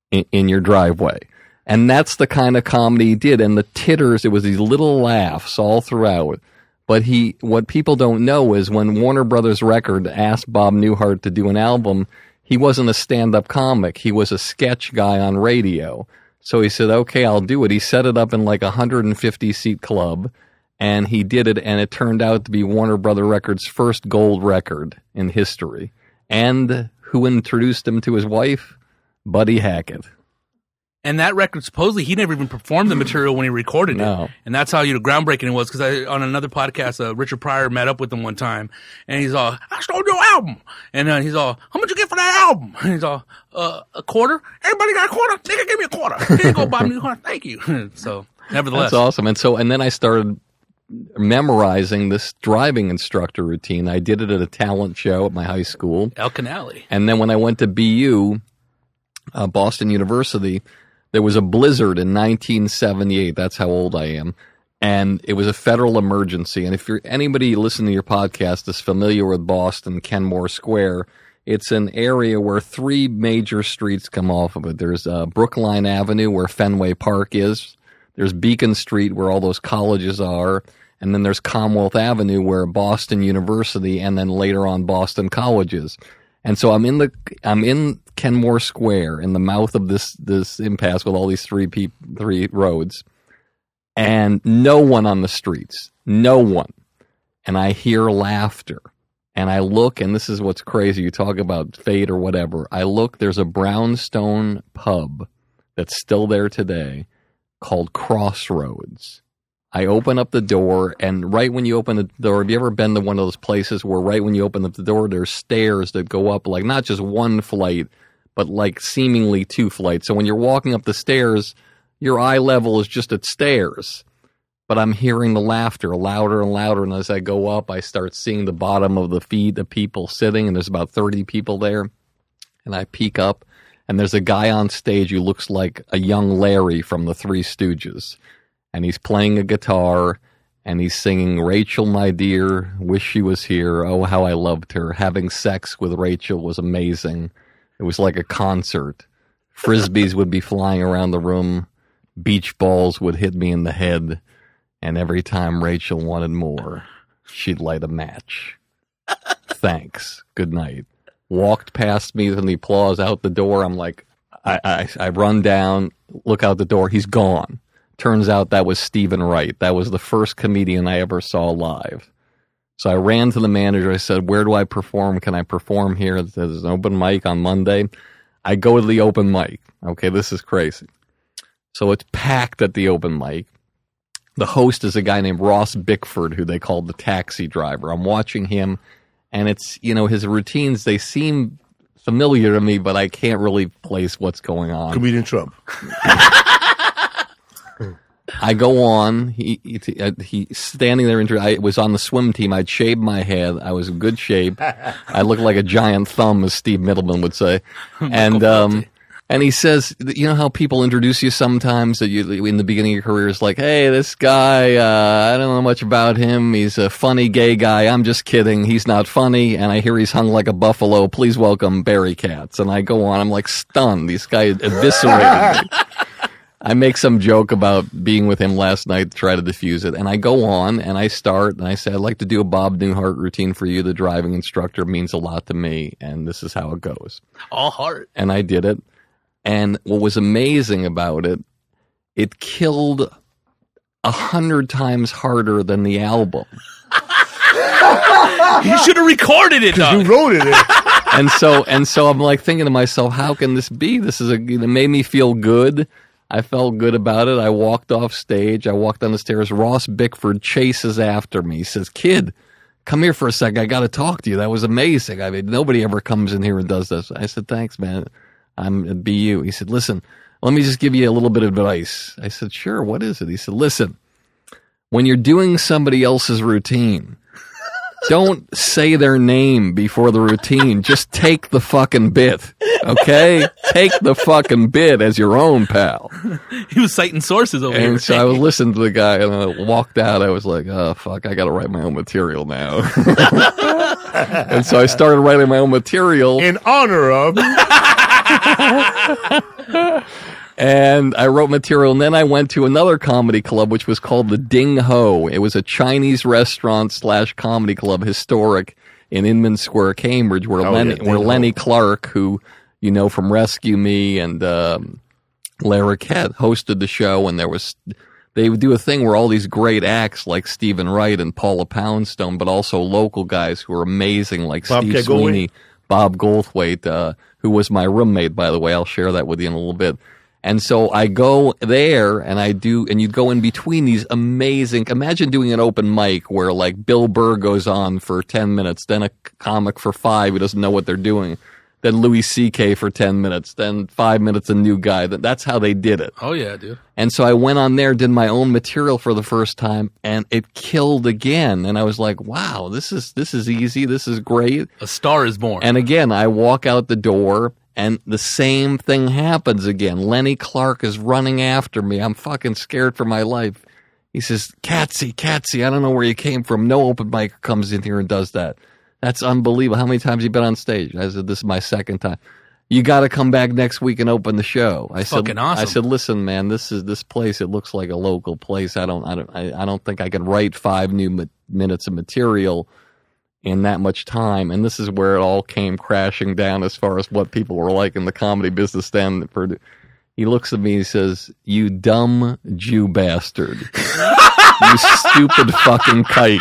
in, in your driveway. And that's the kind of comedy he did. And the titters, it was these little laughs all throughout. But he, what people don't know is when Warner Brothers Record asked Bob Newhart to do an album, he wasn't a stand-up comic. He was a sketch guy on radio. So he said, okay, I'll do it. He set it up in like a one hundred fifty seat club, and he did it, and it turned out to be Warner Brothers Records' first gold record in history. And who introduced him to his wife? Buddy Hackett. And that record, supposedly, he never even performed the material when he recorded No. it. And that's how you know, groundbreaking it was. Because on another podcast, uh, Richard Pryor met up with him one time. And he's all, I stole your album. And uh, he's all, how much you get for that album? And he's all, uh, a quarter? Everybody got a quarter? Nigga, give me a quarter. Here you go, Bob Newhart. Thank you. So, nevertheless. That's awesome. And so, and then I started memorizing this driving instructor routine. I did it at a talent show at my high school. El Canale. And then when I went to B U, uh, Boston University, there was a blizzard in nineteen seventy-eight. That's how old I am. And it was a federal emergency. And if you're anybody listening to your podcast is familiar with Boston, Kenmore Square, it's an area where three major streets come off of it. There's uh, Brookline Avenue, where Fenway Park is. There's Beacon Street, where all those colleges are. And then there's Commonwealth Avenue, where Boston University and then later on Boston College is. And so I'm in the I'm in Kenmore Square in the mouth of this this impasse with all these three peop, three roads, and no one on the streets, no one. And I hear laughter, and I look, and this is what's crazy. You talk about fate or whatever. I look. There's a brownstone pub that's still there today called Crossroads. I open up the door, and right when you open the door, have you ever been to one of those places where right when you open up the door, there's stairs that go up, like not just one flight, but like seemingly two flights. So when you're walking up the stairs, your eye level is just at stairs. But I'm hearing the laughter louder and louder, and as I go up, I start seeing the bottom of the feet of people sitting, and there's about thirty people there. And I peek up, and there's a guy on stage who looks like a young Larry from the Three Stooges. And he's playing a guitar, and he's singing, Rachel, my dear, wish she was here. Oh, how I loved her. Having sex with Rachel was amazing. It was like a concert. Frisbees would be flying around the room. Beach balls would hit me in the head. And every time Rachel wanted more, she'd light a match. Thanks. Good night. Walked past me with the applause out the door. I'm like, I, I, I run down, look out the door. He's gone. Turns out that was Stephen Wright. That was the first comedian I ever saw live. So I ran to the manager. I said, where do I perform? Can I perform here? There's an open mic on Monday. I go to the open mic. Okay, this is crazy. So it's packed at the open mic. The host is a guy named Ross Bickford, who they called the taxi driver. I'm watching him, and it's, you know, his routines, they seem familiar to me, but I can't really place what's going on. Comedian Trump. I go on. He, he he's standing there. I was on the swim team. I'd shaved my head. I was in good shape. I looked like a giant thumb, as Steve Middleman would say. And um, and he says, you know how people introduce you sometimes that you in the beginning of your career is like, hey, this guy, uh, I don't know much about him. He's a funny gay guy. I'm just kidding. He's not funny. And I hear he's hung like a buffalo. Please welcome Barry Katz. And I go on. I'm like stunned. This guy eviscerated me. I make some joke about being with him last night to try to diffuse it. And I go on and I start and I say, I'd like to do a Bob Newhart routine for you. The driving instructor means a lot to me. And this is how it goes. All heart. And I did it. And what was amazing about it, it killed a hundred times harder than the album. You should have recorded it, You dog. wrote it. And so, and so I'm like thinking to myself, how can this be? This is a, it made me feel good. I felt good about it. I walked off stage. I walked down the stairs. Ross Bickford chases after me. He says, kid, come here for a second. I got to talk to you. That was amazing. I mean, nobody ever comes in here and does this. I said, thanks, man. I'm at B U. He said, listen, let me just give you a little bit of advice. I said, sure. What is it? He said, listen, when you're doing somebody else's routine, don't say their name before the routine. Just take the fucking bit, okay? Take the fucking bit as your own, pal. He was citing sources over here. And so I was listening to the guy, and I walked out. I was like, oh, fuck, I got to write my own material now. And so I started writing my own material. In honor of... And I wrote material, and then I went to another comedy club, which was called the Ding Ho. It was a Chinese restaurant slash comedy club, historic, in Inman Square, Cambridge, where, oh, Lenny, yeah, where Lenny Clark, who you know from Rescue Me and um, Larroquette, hosted the show, and there was they would do a thing where all these great acts like Stephen Wright and Paula Poundstone, but also local guys who were amazing, like Bob Steve Kegoway. Sweeney, Bob Goldthwait, uh, who was my roommate, by the way. I'll share that with you in a little bit. And so I go there and I do, and you go in between these amazing, imagine doing an open mic where like Bill Burr goes on for ten minutes, then a comic for five who doesn't know what they're doing, then Louis C K for ten minutes, then five minutes a new guy. That's how they did it. Oh, yeah, dude. And so I went on there, did my own material for the first time, and it killed again. And I was like, wow, this is, this is easy. This is great. A star is born. And again, I walk out the door, and the same thing happens again. Lenny Clark is running after me. I'm fucking scared for my life. He says, Katsy, Katsy, I don't know where you came from. No open mic comes in here and does that. That's unbelievable. How many times have you been on stage? I said, this is my second time. You got to come back next week and open the show. I said, fucking awesome. I said, listen, man, this is this place. It looks like a local place. I don't, I don't, I, I don't think I can write five new mi- minutes of material in that much time. And this is where it all came crashing down as far as what people were like in the comedy business then. For, he looks at me and he says, you dumb Jew bastard. You stupid fucking kike.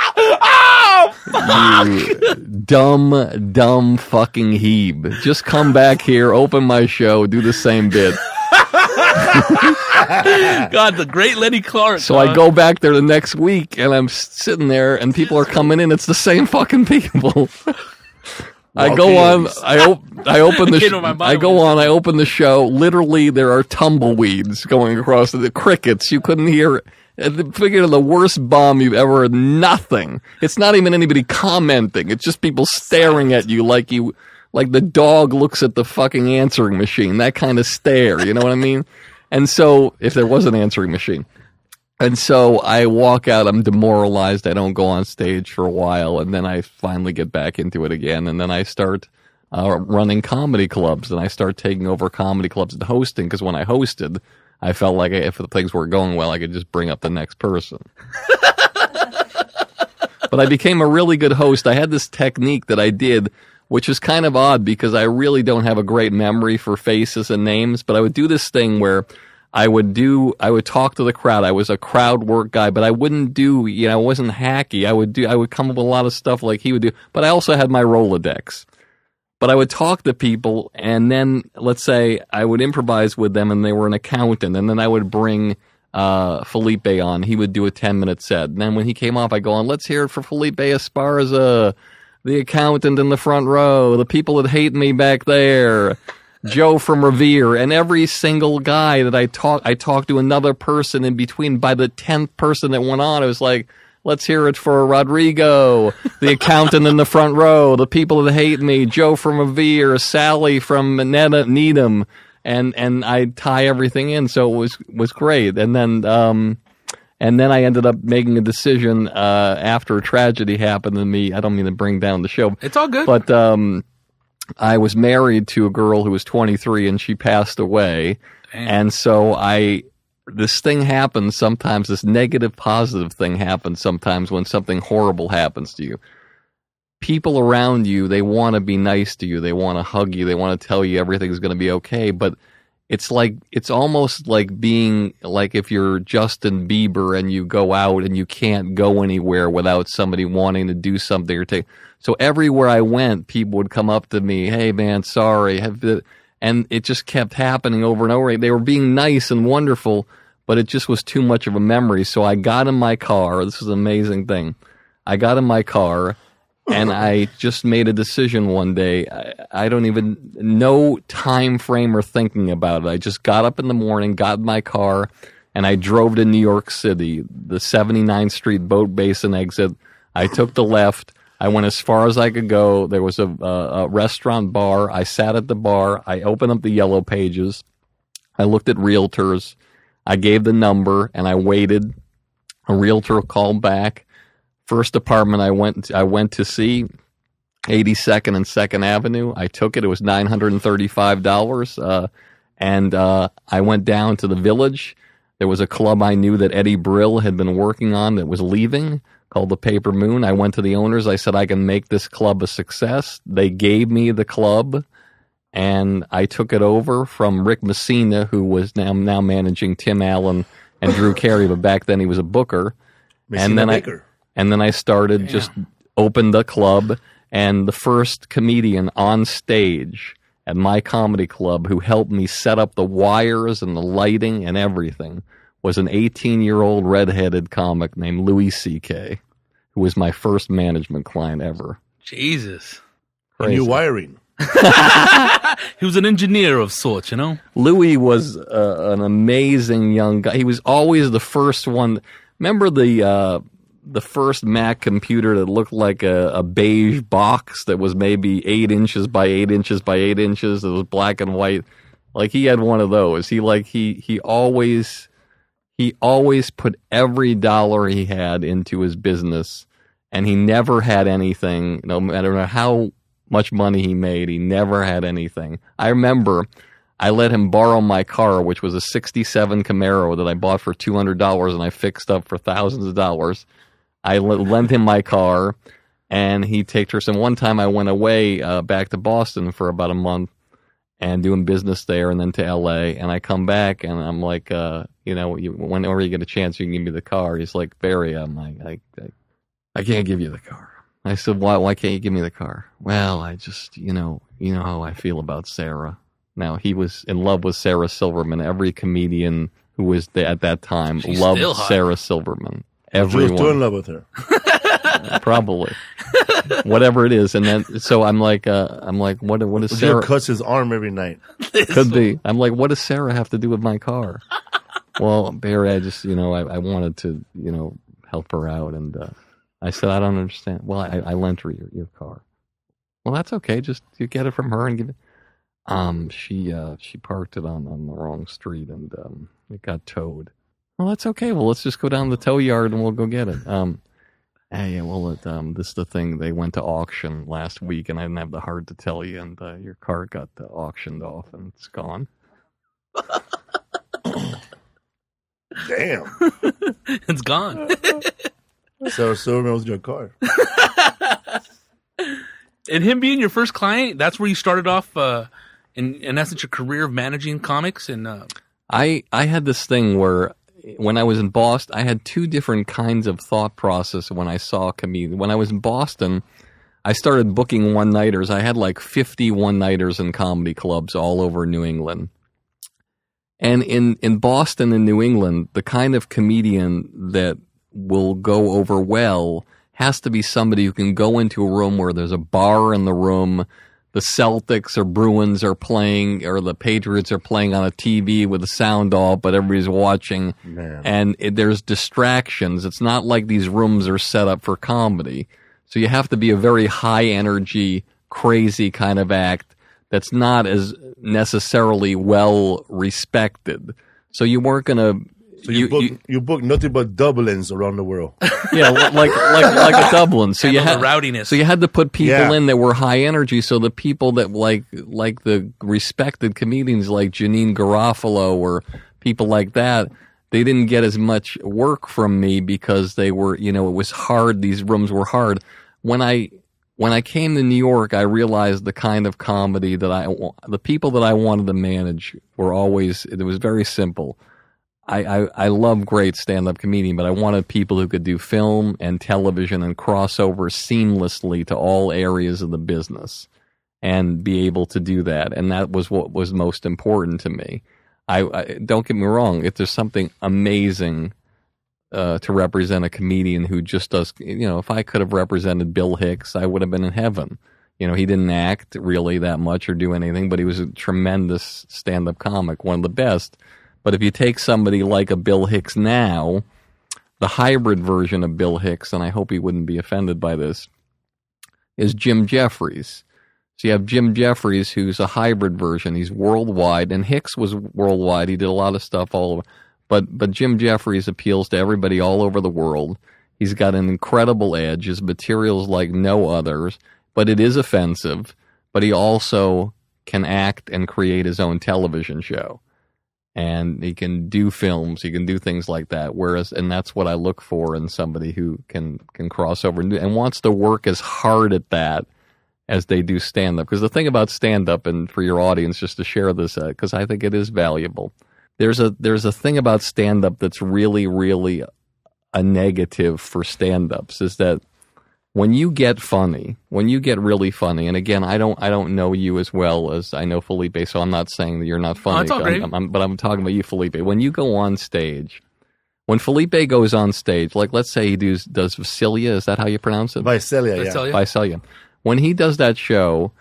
You dumb, dumb fucking heeb. Just come back here, open my show, do the same bit. God, the great Lenny Clark. So dog. I go back there the next week, and I'm sitting there, and people are coming in. It's the same fucking people. I go on. I op- I open the. Get Sh- on my mind I go on. I open the show. Literally, there are tumbleweeds going across the crickets. You couldn't hear. Figure the worst bomb you've ever heard. Nothing. It's not even anybody commenting. It's just people staring at you like you, like the dog looks at the fucking answering machine. That kind of stare. You know what I mean? And so, if there was an answering machine. And so I walk out, I'm demoralized, I don't go on stage for a while, and then I finally get back into it again, and then I start uh, running comedy clubs, and I start taking over comedy clubs and hosting, because when I hosted, I felt like if the things were going well, I could just bring up the next person. But I became a really good host. I had this technique that I did, which is kind of odd, because I really don't have a great memory for faces and names, but I would do this thing where I would do, I would talk to the crowd. I was a crowd work guy, but I wouldn't do, you know, I wasn't hacky. I would do, I would come up with a lot of stuff like he would do, but I also had my Rolodex. But I would talk to people, and then, let's say, I would improvise with them, and they were an accountant, and then I would bring uh, Felipe on. He would do a ten-minute set. And then when he came off, I go on, let's hear it for Felipe Esparza, the accountant in the front row, the people that hate me back there. Joe from Revere, and every single guy that I talk, I talked to another person in between. By the tenth person that went on, it was like, let's hear it for Rodrigo, the accountant in the front row, the people that hate me, Joe from Revere, Sally from Neta, Needham, and and I tie everything in, so it was was great. And then um, and then I ended up making a decision uh, after a tragedy happened to me. I don't mean to bring down the show. It's all good. But um. I was married to a girl who was twenty-three, and she passed away. Damn. And so I, this thing happens sometimes, this negative positive thing happens sometimes when something horrible happens to you. People around you, they want to be nice to you. They want to hug you. They want to tell you everything's going to be okay. But it's like, it's almost like being, like if you're Justin Bieber and you go out and you can't go anywhere without somebody wanting to do something or take. So everywhere I went, people would come up to me, hey man, sorry. Have the, and it just kept happening over and over. They were being nice and wonderful, but it just was too much of a memory. So I got in my car. This is an amazing thing. I got in my car and I just made a decision one day. I, I don't even know time frame or thinking about it. I just got up in the morning, got in my car, and I drove to New York City, the seventy-ninth Street Boat Basin exit. I took the left. I went as far as I could go. There was a, a, a restaurant bar. I sat at the bar. I opened up the Yellow Pages. I looked at realtors. I gave the number, and I waited. A realtor called back. First apartment I went I went to see, eighty-second and second Avenue. I took it. It was nine hundred thirty-five dollars. Uh, and uh, I went down to the Village. There was a club I knew that Eddie Brill had been working on that was leaving, called the Paper Moon. I went to the owners. I said, I can make this club a success. They gave me the club, and I took it over from Rick Messina, who was now now managing Tim Allen and Drew Carey, but back then he was a booker. Messina and then Baker. I and then I started, Yeah. just opened the club, and the first comedian on stage at my comedy club who helped me set up the wires and the lighting and everything was an eighteen-year-old redheaded comic named Louis C K, who was my first management client ever. Jesus. And you wiring. He was an engineer of sorts, you know? Louis was uh, an amazing young guy. He was always the first one. Remember the uh, the first Mac computer that looked like a, a beige box that was maybe eight inches by eight inches by eight inches? It was black and white. Like, he had one of those. He like he he always he always put every dollar he had into his business, and he never had anything. No matter how much money he made, he never had anything. I remember I let him borrow my car, which was a sixty-seven Camaro that I bought for two hundred dollars and I fixed up for thousands of dollars. I lent him my car, and he take her. And one time I went away uh, back to Boston for about a month and doing business there, and then to L A. And I come back, and I'm like, uh, you know, you, whenever you get a chance, you can give me the car. He's like, Barry, I'm like, I, I, I can't give you the car. I said, why, why can't you give me the car? Well, I just, you know, you know how I feel about Sarah. Now, he was in love with Sarah Silverman. Every comedian who was there at that time She's loved still hot. Sarah Silverman. You were still in Everyone, love with her. probably, whatever it is. And then, so I'm like, uh, I'm like, what? What is Jill Sarah? cuts his arm every night. Could be. I'm like, what does Sarah have to do with my car? Well, Barry, I just, you know, I, I wanted to, you know, help her out, and uh, I said, I don't understand. Well, I, I lent her your, your car. Well, that's okay. Just you get it from her and give it. Um, she uh, she parked it on, on the wrong street, and um, it got towed. Well, that's okay. Well, let's just go down to the tow yard and we'll go get it. Um, hey, yeah, well, it, um, this is the thing. They went to auction last week, and I didn't have the heart to tell you, and uh, your car got uh, auctioned off, and it's gone. Damn. It's gone. Sarah Silverman was in your car. And him being your first client, that's where you started off, uh, in, in essence, your career of managing comics? And uh, I I had this thing where when I was in Boston, I had two different kinds of thought process when I saw a comedian. When I was in Boston, I started booking one-nighters. I had like fifty one-nighters in comedy clubs all over New England. And in, in Boston and New England, the kind of comedian that will go over well has to be somebody who can go into a room where there's a bar in the room, the Celtics or Bruins are playing, or the Patriots are playing on a T V with the sound off, but everybody's watching, Man. and it, there's distractions. It's not like these rooms are set up for comedy. So you have to be a very high energy, crazy kind of act that's not as necessarily well respected. So you weren't going to... So you, book, you, you book nothing but Dublins around the world. Yeah, like like like a Dublin. So you handle had the rowdiness. So you had to put people Yeah. in that were high energy. So the people that like like the respected comedians like Janine Garofalo or people like that, they didn't get as much work from me because they were, you know, it was hard. These rooms were hard. When I when I came to New York, I realized the kind of comedy that I the people that I wanted to manage were always, it was very simple. I, I, I love great stand-up comedian, but I wanted people who could do film and television and cross over seamlessly to all areas of the business and be able to do that. And that was what was most important to me. I, I don't get me wrong. If there's something amazing uh, to represent a comedian who just does, you know, if I could have represented Bill Hicks, I would have been in heaven. You know, he didn't act really that much or do anything, but he was a tremendous stand-up comic, one of the best. But if you take somebody like a Bill Hicks now, the hybrid version of Bill Hicks, and I hope he wouldn't be offended by this, is Jim Jeffries. So you have Jim Jeffries, who's a hybrid version. He's worldwide, and Hicks was worldwide. He did a lot of stuff all over. But but Jim Jeffries appeals to everybody all over the world. He's got an incredible edge. His material's like no others. but it is offensive. But he also can act and create his own television show. And he can do films, he can do things like that. Whereas, and that's what I look for in somebody who can, can cross over and, do, and wants to work as hard at that as they do stand-up. Because the thing about stand-up, and for your audience, just to share this, because uh, I think it is valuable, there's a there's a thing about stand-up that's really, really a negative for stand-ups, is that when you get funny, when you get really funny, and again, I don't, I don't know you as well as I know Felipe, so I'm not saying that you're not funny. Oh, it's all great. I'm, I'm, but I'm talking about you, Felipe. When you go on stage, when Felipe goes on stage, like let's say he does, does Visalia, is that how you pronounce it? Visalia, yeah. Visalia. Visalia. When he does that show,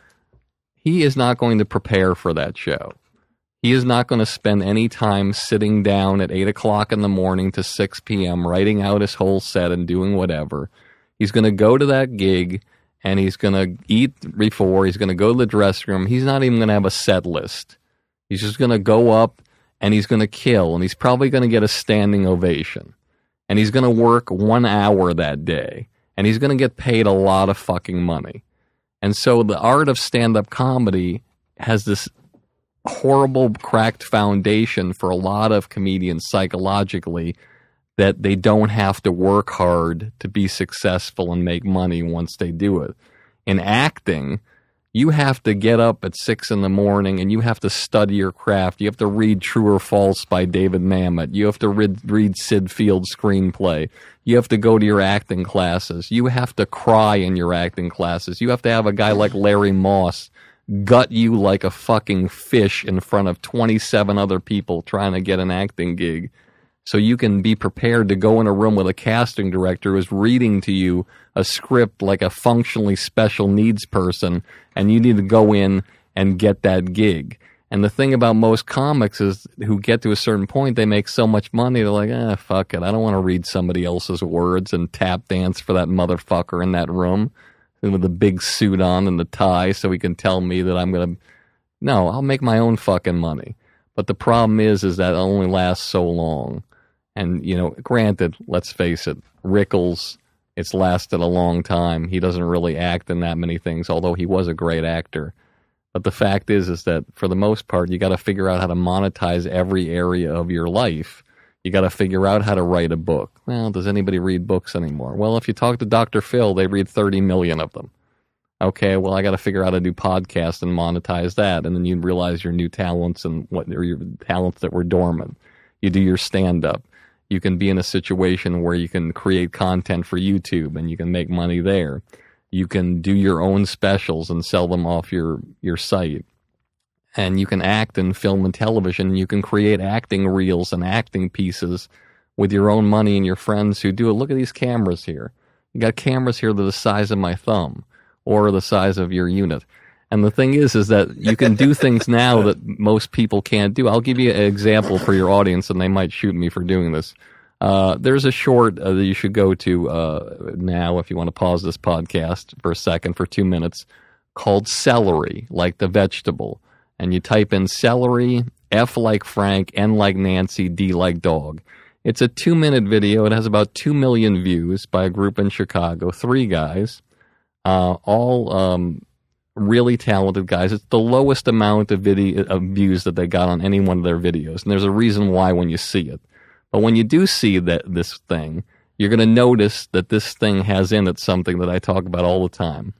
he is not going to prepare for that show. He is not going to spend any time sitting down at eight o'clock in the morning to six p.m. writing out his whole set and doing whatever. He's going to go to that gig, and he's going to eat before. He's going to go to the dressing room. He's not even going to have a set list. He's just going to go up, and he's going to kill, and he's probably going to get a standing ovation. And he's going to work one hour that day, and he's going to get paid a lot of fucking money. And so the art of stand-up comedy has this horrible, cracked foundation for a lot of comedians psychologically, that they don't have to work hard to be successful and make money once they do it. In acting, you have to get up at six in the morning and you have to study your craft. You have to read True or False by David Mamet. You have to read, read Sid Field's screenplay. You have to go to your acting classes. You have to cry in your acting classes. You have to have a guy like Larry Moss gut you like a fucking fish in front of twenty-seven other people trying to get an acting gig. So you can be prepared to go in a room with a casting director who's reading to you a script like a functionally special needs person, and you need to go in and get that gig. And the thing about most comics is who get to a certain point, they make so much money, they're like, ah, fuck it. I don't want to read somebody else's words and tap dance for that motherfucker in that room with the big suit on and the tie so he can tell me that I'm going to... No, I'll make my own fucking money. But the problem is, is that it only lasts so long. And, you know, granted, let's face it, Rickles, it's lasted a long time. He doesn't really act in that many things, although he was a great actor. But the fact is, is that for the most part, you got to figure out how to monetize every area of your life. You got to figure out how to write a book. Well, does anybody read books anymore? Well, if you talk to Doctor Phil, they read thirty million of them. Okay, well, I got to figure out how to do podcasts and monetize that. And then you realize your new talents and what are your talents that were dormant. You do your stand-up. You can be in a situation where you can create content for YouTube and you can make money there. You can do your own specials and sell them off your, your site. And you can act in film and television. You can create acting reels and acting pieces with your own money and your friends who do it. Look at these cameras here. You got cameras here that are the size of my thumb or the size of your unit. And the thing is, is that you can do things now that most people can't do. I'll give you an example for your audience, and they might shoot me for doing this. Uh, there's a short uh, that you should go to uh, now if you want to pause this podcast for a second, for two minutes, called Celery, like the vegetable. And you type in celery, F like Frank, N like Nancy, D like dog. It's a two-minute video. It has about two million views by a group in Chicago, three guys, uh, all... Um, really talented guys. It's the lowest amount of video of views that they got on any one of their videos, and there's a reason why when you see it. But when you do see that this thing, you're going to notice that this thing has in it something that I talk about all the time: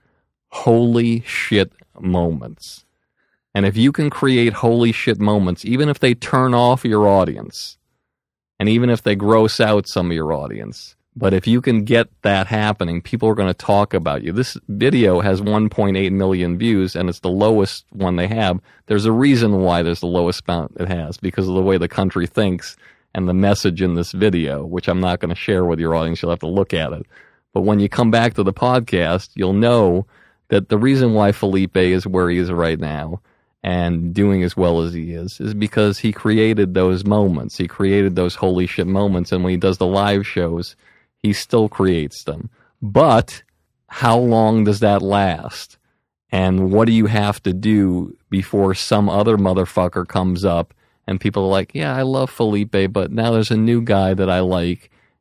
holy shit moments. And if you can create holy shit moments, even if they turn off your audience, and even if they gross out some of your audience, but if you can get that happening, people are going to talk about you. This video has one point eight million views, and it's the lowest one they have. There's a reason why there's the lowest amount it has, because of the way the country thinks and the message in this video, which I'm not going to share with your audience. You'll have to look at it. But when you come back to the podcast, you'll know that the reason why Felipe is where he is right now and doing as well as he is is because he created those moments. He created those holy shit moments, and when he does the live shows, he still creates them. But how long does that last? And what do you have to do before some other motherfucker comes up and people are like, yeah, I love Felipe, but now there's a new guy that I like,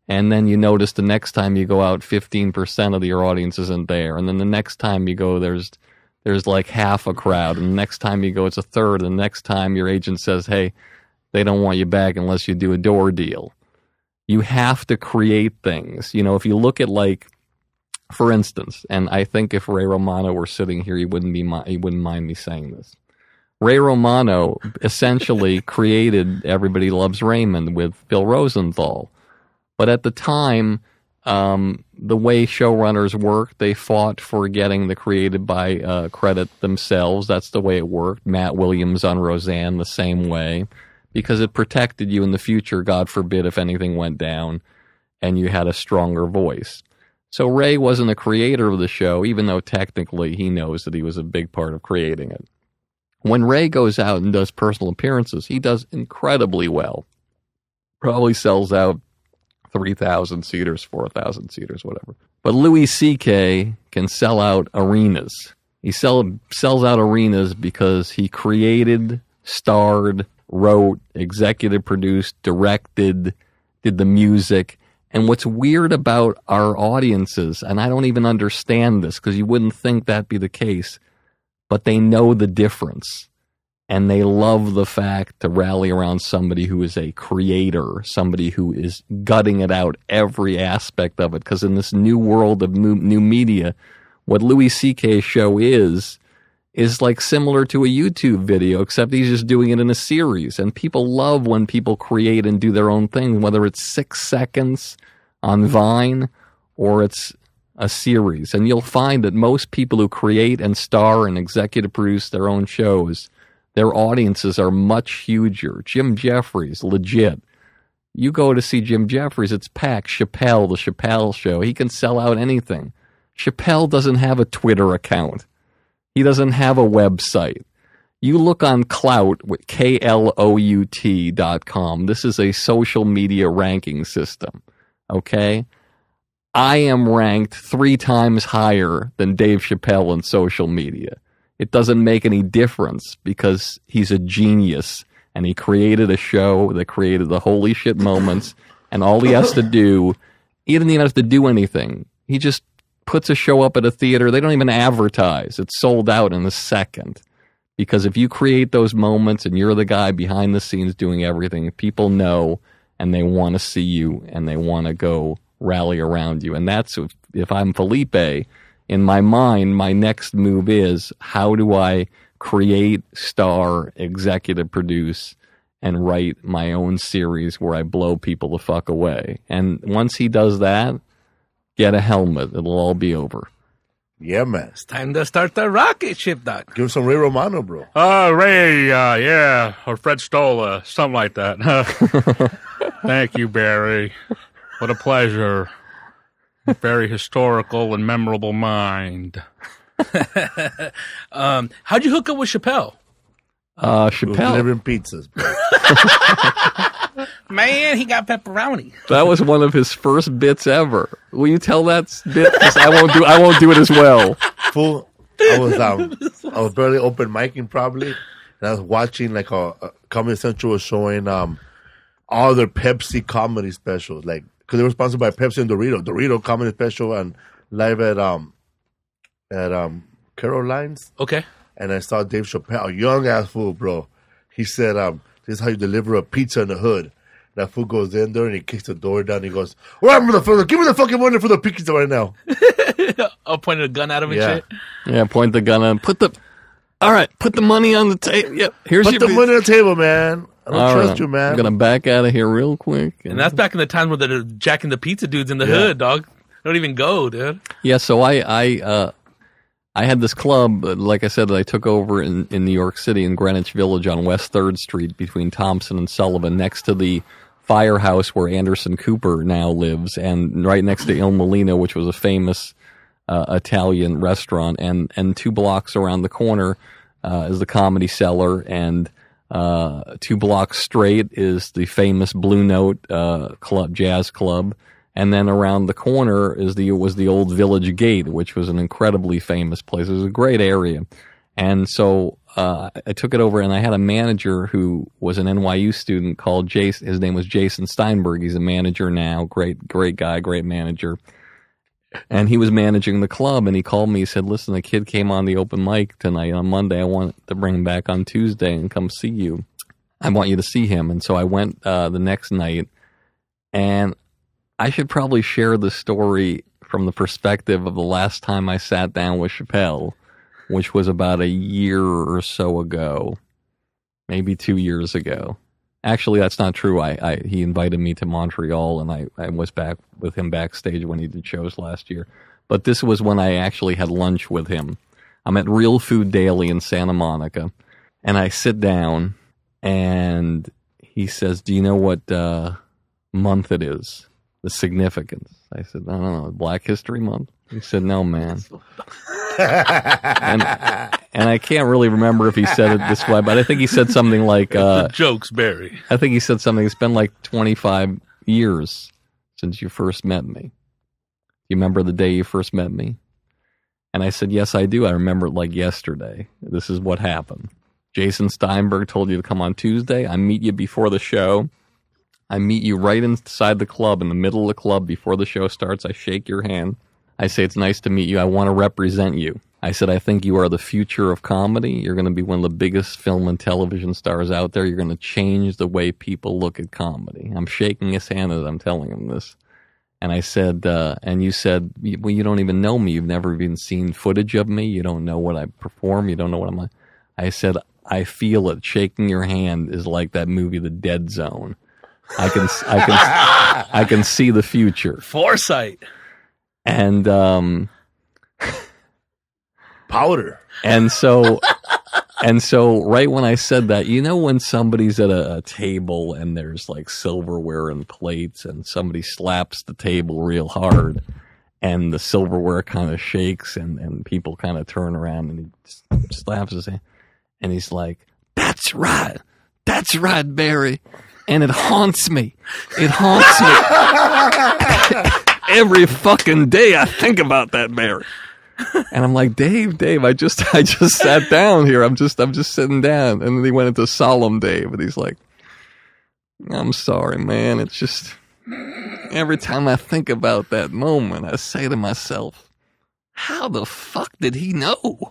And then you notice the next time you go out, fifteen percent of your audience isn't there. And then the next time you go, there's there's like half a crowd. And the next time you go, it's a third. And the next time your agent says, hey, they don't want you back unless you do a door deal. You have to create things. You know, if you look at like, for instance, and I think if Ray Romano were sitting here, he wouldn't be he wouldn't mind me saying this. Ray Romano essentially created Everybody Loves Raymond with Phil Rosenthal. But at the time, um, the way showrunners worked, they fought for getting the created by uh, credit themselves. That's the way it worked. Matt Williams on Roseanne the same way, because it protected you in the future, God forbid, if anything went down, and you had a stronger voice. So Ray wasn't a creator of the show, even though technically he knows that he was a big part of creating it. When Ray goes out and does personal appearances, he does incredibly well. Probably sells out three thousand seaters, four thousand seaters, whatever. But Louis C K can sell out arenas. He sell, sells out arenas because he created, starred, wrote, executive produced, directed, did the music. And what's weird about our audiences, and I don't even understand this because you wouldn't think that'd be the case, but they know the difference. And they love the fact to rally around somebody who is a creator, somebody who is gutting it out, every aspect of it. Because in this new world of new media, what Louis C K's show is, is like similar to a YouTube video, except he's just doing it in a series. And people love when people create and do their own thing, whether it's six seconds on Vine or it's a series. And you'll find that most people who create and star and executive produce their own shows, their audiences are much huger. Jim Jeffries, legit. You go to see Jim Jeffries, it's packed. Chappelle, the Chappelle Show, he can sell out anything. Chappelle doesn't have a Twitter account. He doesn't have a website. You look on Klout, with K L O U T dot com. This is a social media ranking system, okay? I am ranked three times higher than Dave Chappelle in social media. It doesn't make any difference because he's a genius and he created a show that created the holy shit moments, and all he has to do, he doesn't even have to do anything. He just puts a show up at a theater. They don't even advertise. It's sold out in a second. Because if you create those moments and you're the guy behind the scenes doing everything, people know and they want to see you and they want to go rally around you. And that's, if, if I'm Felipe, in my mind, my next move is, how do I create, star, executive produce, and write my own series where I blow people the fuck away? And once he does that, get a helmet. It'll all be over. Yeah, man. It's time to start the rocket ship, Doc. Give him some Ray Romano, bro. Uh, Ray, uh, yeah, or Fred Stolla, something like that. Thank you, Barry. What a pleasure. Very historical and memorable mind. um, how'd you hook up with Chappelle? Uh, Chappelle. Delivering pizzas, bro. Man, he got pepperoni. That was one of his first bits ever. Will you tell that bit? 'Cause I won't do. I won't do it as well. Fool, I was um, I was barely open micing probably, and I was watching like a, a Comedy Central was showing um all their Pepsi comedy specials, like because they were sponsored by Pepsi and Dorito, Dorito comedy special, and live at um at um Caroline's. Okay. And I saw Dave Chappelle, a young ass fool, bro. He said, um, this is how you deliver a pizza in the hood. That fool goes in there and he kicks the door down. And he goes, "Well, motherfucker, give me the fucking money for the pizza right now." I'll point a gun at him and Yeah. shit. Yeah, point the gun on. Put the. All right, put the money on the table. Yep, here's Put your the pi- money on the table, man. I don't All trust right, you, man. I'm gonna back out of here real quick. And that's back in the time where they're jacking the pizza dudes in the Yeah. hood, dog. They don't even go, dude. Yeah, so I I uh, I had this club, uh, like I said, that I took over in, in New York City in Greenwich Village on West third Street between Thompson and Sullivan, next to the firehouse where Anderson Cooper now lives, and right next to Il Molino, which was a famous uh, Italian restaurant, and, and two blocks around the corner uh, is the Comedy Cellar, and uh, two blocks straight is the famous Blue Note uh, club, jazz club. And then around the corner is the was the old Village Gate, which was an incredibly famous place. It was a great area. And so uh, I took it over, and I had a manager who was an N Y U student called Jason. His name was Jason Steinberg. He's a manager now. Great, great guy, great manager. And he was managing the club, and he called me. He said, listen, the kid came on the open mic tonight on Monday. I want to bring him back on Tuesday and come see you. I want you to see him. And so I went uh, the next night, and I should probably share the story from the perspective of the last time I sat down with Chappelle, which was about a year or so ago, maybe two years ago. Actually, that's not true. I, I he invited me to Montreal, and I, I was back with him backstage when he did shows last year. But this was when I actually had lunch with him. I'm at Real Food Daily in Santa Monica, and I sit down, and he says, do you know what uh, month it is? The significance. I said, I don't know, Black History Month? He said, no, man. and, and I can't really remember if he said it this way, but I think he said something like... Uh, the jokes, Barry. I think he said something, it's been like twenty-five years since you first met me. You remember the day you first met me? And I said, yes, I do. I remember it like yesterday. This is what happened. Jason Steinberg told you to come on Tuesday. I meet you before the show. I meet you right inside the club, in the middle of the club before the show starts. I shake your hand. I say, it's nice to meet you. I want to represent you. I said, I think you are the future of comedy. You're going to be one of the biggest film and television stars out there. You're going to change the way people look at comedy. I'm shaking his hand as I'm telling him this. And I said, uh, and you said, well, you don't even know me. You've never even seen footage of me. You don't know what I perform. You don't know what I'm like. I said, I feel it. Shaking your hand is like that movie, The Dead Zone. I can, I can, I can see the future. Foresight. And, um, powder. And so, and so right when I said that, you know, when somebody's at a, a table and there's like silverware and plates and somebody slaps the table real hard and the silverware kind of shakes and, and people kind of turn around and he just slaps his hand and he's like, that's right. That's right, Barry. And it haunts me. It haunts me. Every fucking day I think about that, Barry. And I'm like, Dave, Dave, I just I just sat down here. I'm just I'm just sitting down. And then he went into solemn Dave, and he's like, I'm sorry, man. It's just every time I think about that moment, I say to myself, how the fuck did he know?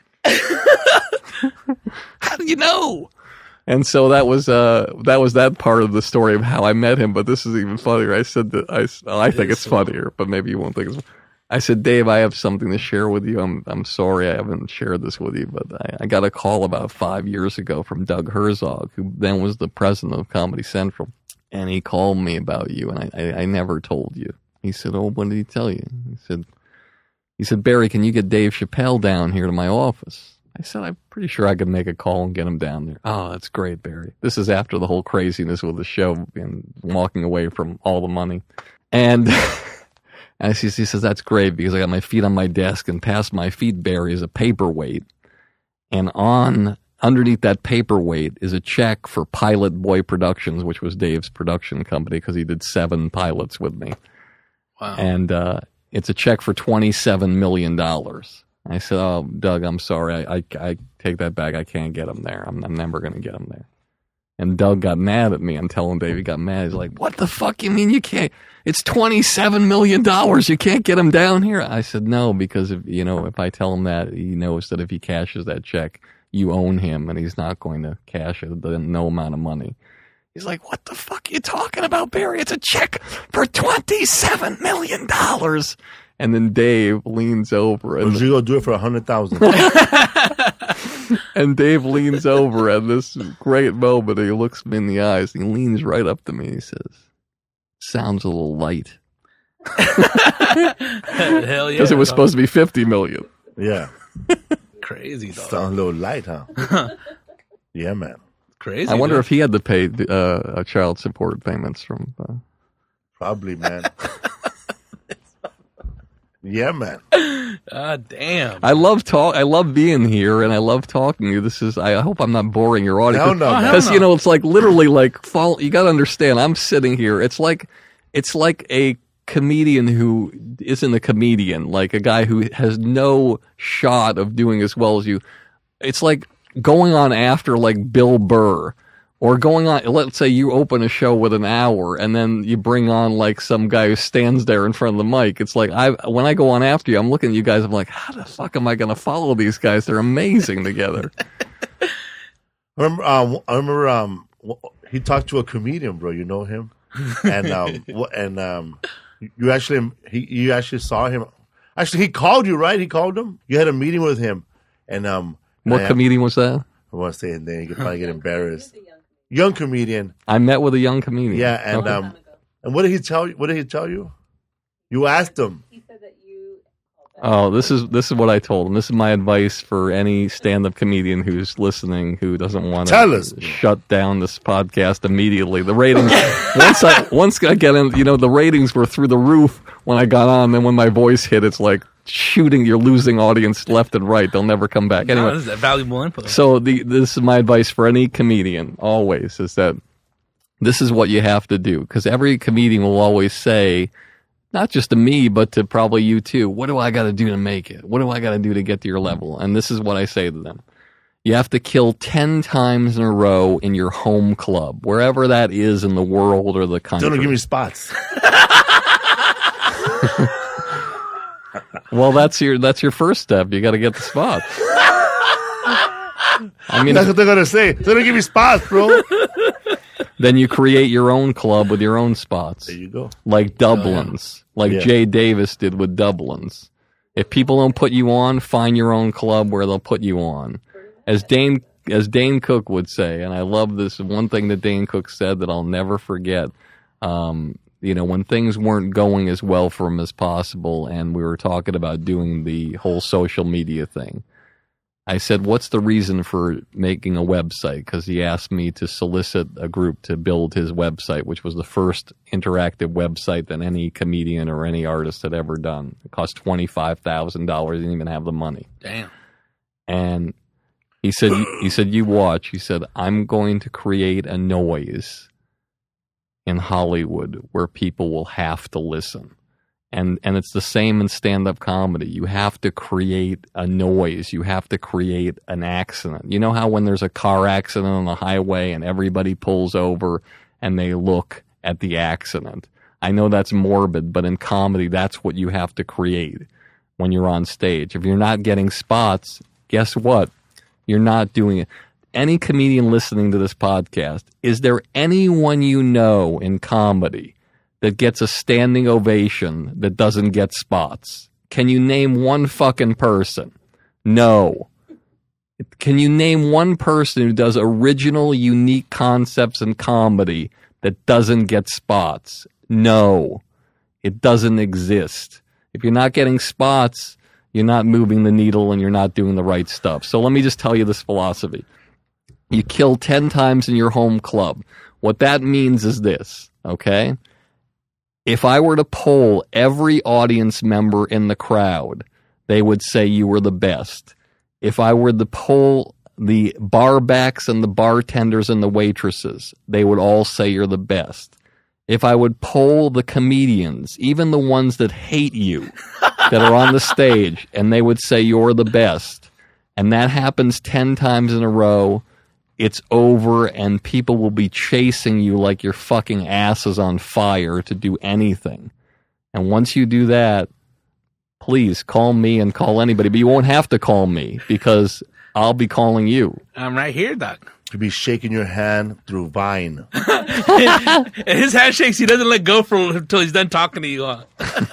How did you know? And so that was uh that was that part of the story of how I met him. But this is even funnier. I said that I I think it's funnier, but maybe you won't think it's. I said, Dave, I have something to share with you. I'm I'm sorry I haven't shared this with you, but I, I got a call about five years ago from Doug Herzog, who then was the president of Comedy Central, and he called me about you, and I I, I never told you. He said, oh, what did he tell you? He said, he said, Barry, can you get Dave Chappelle down here to my office? I said, I'm pretty sure I could make a call and get him down there. Oh, that's great, Barry. This is after the whole craziness with the show and walking away from all the money. And, and he says, that's great because I got my feet on my desk and past my feet, Barry, is a paperweight. And on underneath that paperweight is a check for Pilot Boy Productions, which was Dave's production company because he did seven pilots with me. Wow. And uh, it's a check for twenty-seven million dollars. I said, oh, Doug, I'm sorry. I, I, I take that back. I can't get him there. I'm, I'm never going to get him there. And Doug got mad at me. I'm telling Dave he got mad. He's like, what the fuck you mean you can't? It's twenty-seven million dollars. You can't get him down here? I said, no, because if, you know, if I tell him that, he knows that if he cashes that check, you own him and he's not going to cash it, no amount of money. He's like, what the fuck are you talking about, Barry? It's a check for twenty-seven million dollars. And then Dave leans over. And you go do it for a hundred thousand. And Dave leans over at this great moment. He looks me in the eyes. And he leans right up to me. And he says, sounds a little light. Hell yeah. Because it was dog. supposed to be fifty million. Yeah. Crazy, dog. Sound a little light, huh? Yeah, man. Crazy. I wonder dude. if he had to pay uh, child support payments from. Uh, Probably, man. Yeah, man. Ah, damn. I love talk. I love being here, and I love talking to you. This is. I hope I'm not boring your audience. Hell no, man. Because Hell you no. know, it's like literally like follow. You got to understand. I'm sitting here. It's like it's like a comedian who isn't a comedian, like a guy who has no shot of doing as well as you. It's like going on after like Bill Burr, or going on, let's say you open a show with an hour and then you bring on like some guy who stands there in front of the mic. It's like, I when I go on after you, I'm looking at you guys, I'm like, how the fuck am I going to follow these guys? They're amazing together. I remember, um, I remember um, he talked to a comedian, bro. You know him? And um, and um, you actually, he, you actually saw him. Actually, he called you, right? He called him? You had a meeting with him. And um, What I, comedian was that? I want to say his name. You could probably get embarrassed. Young comedian. I met with a young comedian. Yeah, and Okay. um, and what did he tell you? What did he tell you? You asked him. He said that you. Oh, this is this is what I told him. This is my advice for any stand-up comedian who's listening who doesn't want to Tell us. shut down this podcast immediately. The ratings once I once I get in, you know, the ratings were through the roof when I got on. Then when my voice hit, it's like shooting. You're losing audience left and right. They'll never come back. Anyway, No, this is valuable info. so the this is my advice for any comedian always is that this is what you have to do, because every comedian will always say, not just to me, but to probably you too, what do I got to do to make it? What do I got to do to get to your level? And this is what I say to them. You have to kill ten times in a row in your home club, wherever that is in the world or the country. Don't give me spots. Well, that's your that's your first step. You got to get the spot. I mean, That's what they're gonna say. They're gonna give me spots, bro. then you create your own club with your own spots. There you go. Like Dublin's, like Yeah. Jay Davis did with Dublin's. If people don't put you on, find your own club where they'll put you on. As Dane as Dane Cook would say, and I love this one thing that Dane Cook said that I'll never forget. Um, you know, when things weren't going as well for him as possible, and we were talking about doing the whole social media thing, I said, what's the reason for making a website? Because he asked me to solicit a group to build his website, which was the first interactive website that any comedian or any artist had ever done. It cost twenty-five thousand dollars. He didn't even have the money. Damn. And he said, he said, you watch. He said, I'm going to create a noise in Hollywood where people will have to listen. And and it's the same in stand-up comedy. You have to create a noise. You have to create an accident. You know how when there's a car accident on the highway and everybody pulls over and they look at the accident? I know that's morbid, but in comedy, that's what you have to create when you're on stage. If you're not getting spots, guess what? You're not doing it. Any comedian listening to this podcast, is there anyone you know in comedy that gets a standing ovation that doesn't get spots? Can you name one fucking person? No. Can you name one person who does original, unique concepts in comedy that doesn't get spots? No. It doesn't exist. If you're not getting spots, you're not moving the needle and you're not doing the right stuff. So let me just tell you this philosophy. You kill ten times in your home club. What that means is this, okay? If I were to poll every audience member in the crowd, they would say you were the best. If I were to poll the barbacks and the bartenders and the waitresses, they would all say you're the best. If I would poll the comedians, even the ones that hate you, that are on the stage, and they would say you're the best, and that happens ten times in a row, it's over, and people will be chasing you like your fucking ass is on fire to do anything. And once you do that, please call me and call anybody. But you won't have to call me because I'll be calling you. I'm right here, Doc. To be shaking your hand through Vine. And his handshakes, he doesn't let go for until he's done talking to you. Huh?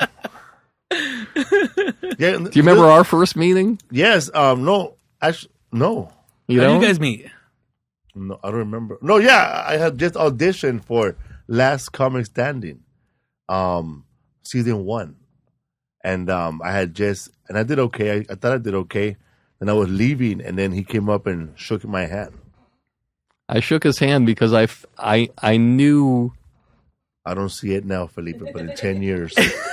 Yeah, Do you remember our first meeting? Yes. Um. No. Actually, no. You How know? do you guys meet? No, I don't remember. No. Yeah, I had just auditioned for Last Comic Standing, um, season one, and um, I had just and I did okay. I, I thought I did okay. Then I was leaving, and then he came up and shook my hand. I shook his hand because I, f- I, I knew. I don't see it now, Felipe, but in ten years,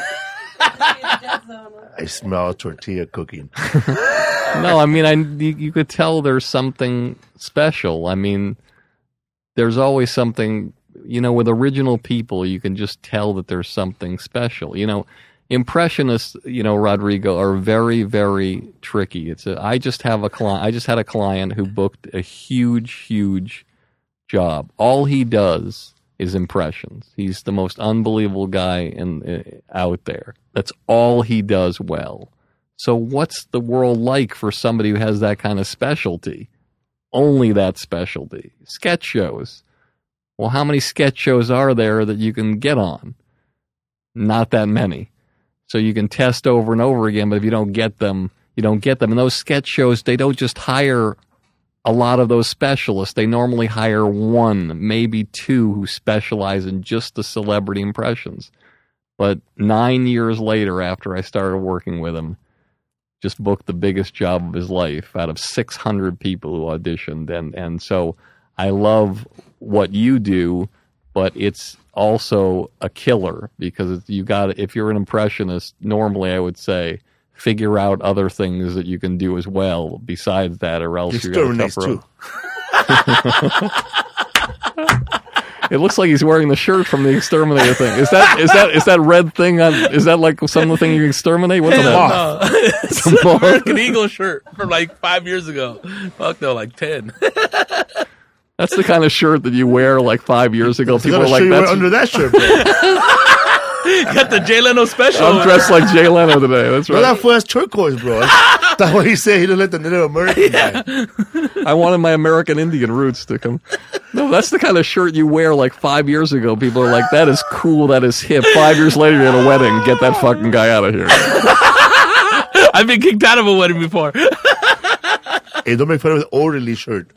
I smell tortilla cooking. No, I mean, I you, you could tell there's something special. I mean, there's always something, you know, with original people, you can just tell that there's something special. You know, impressionists, you know, Rodrigo, are very, very tricky. It's a, I just have a client. I just had a client who booked a huge, huge job. All he does is impressions. He's the most unbelievable guy in uh, out there. That's all he does well. So what's the world like for somebody who has that kind of specialty? Only that specialty. Sketch shows. Well, how many sketch shows are there that you can get on? Not that many. So you can test over and over again, but if you don't get them, you don't get them. And those sketch shows, they don't just hire a lot of those specialists. They normally hire one, maybe two, who specialize in just the celebrity impressions. But nine years later, after I started working with him, just booked the biggest job of his life out of six hundred people who auditioned. And, and so I love what you do, but it's also a killer because you got, if you're an impressionist, normally I would say figure out other things that you can do as well besides that, or else you're going to tough road. It looks like he's wearing the shirt from the exterminator thing. Is that is that is that red thing on? Is that like some of the thing you exterminate? What's that? No, it's an American Eagle shirt from like five years ago. Fuck no, like ten. That's the kind of shirt that you wear like five years ago. People are like, "That's under that shirt." Got the Jay Leno special. I'm dressed like Jay Leno today. That's right. Bro, that fool has turquoise, bro. That's what he said. He didn't let the Native American guy. I wanted my American Indian roots to come. No, that's the kind of shirt you wear like five years ago. People are like, that is cool, that is hip. Five years later, you're at a wedding. Get that fucking guy out of here. I've been kicked out of a wedding before. Hey, don't make fun of the orderly shirt.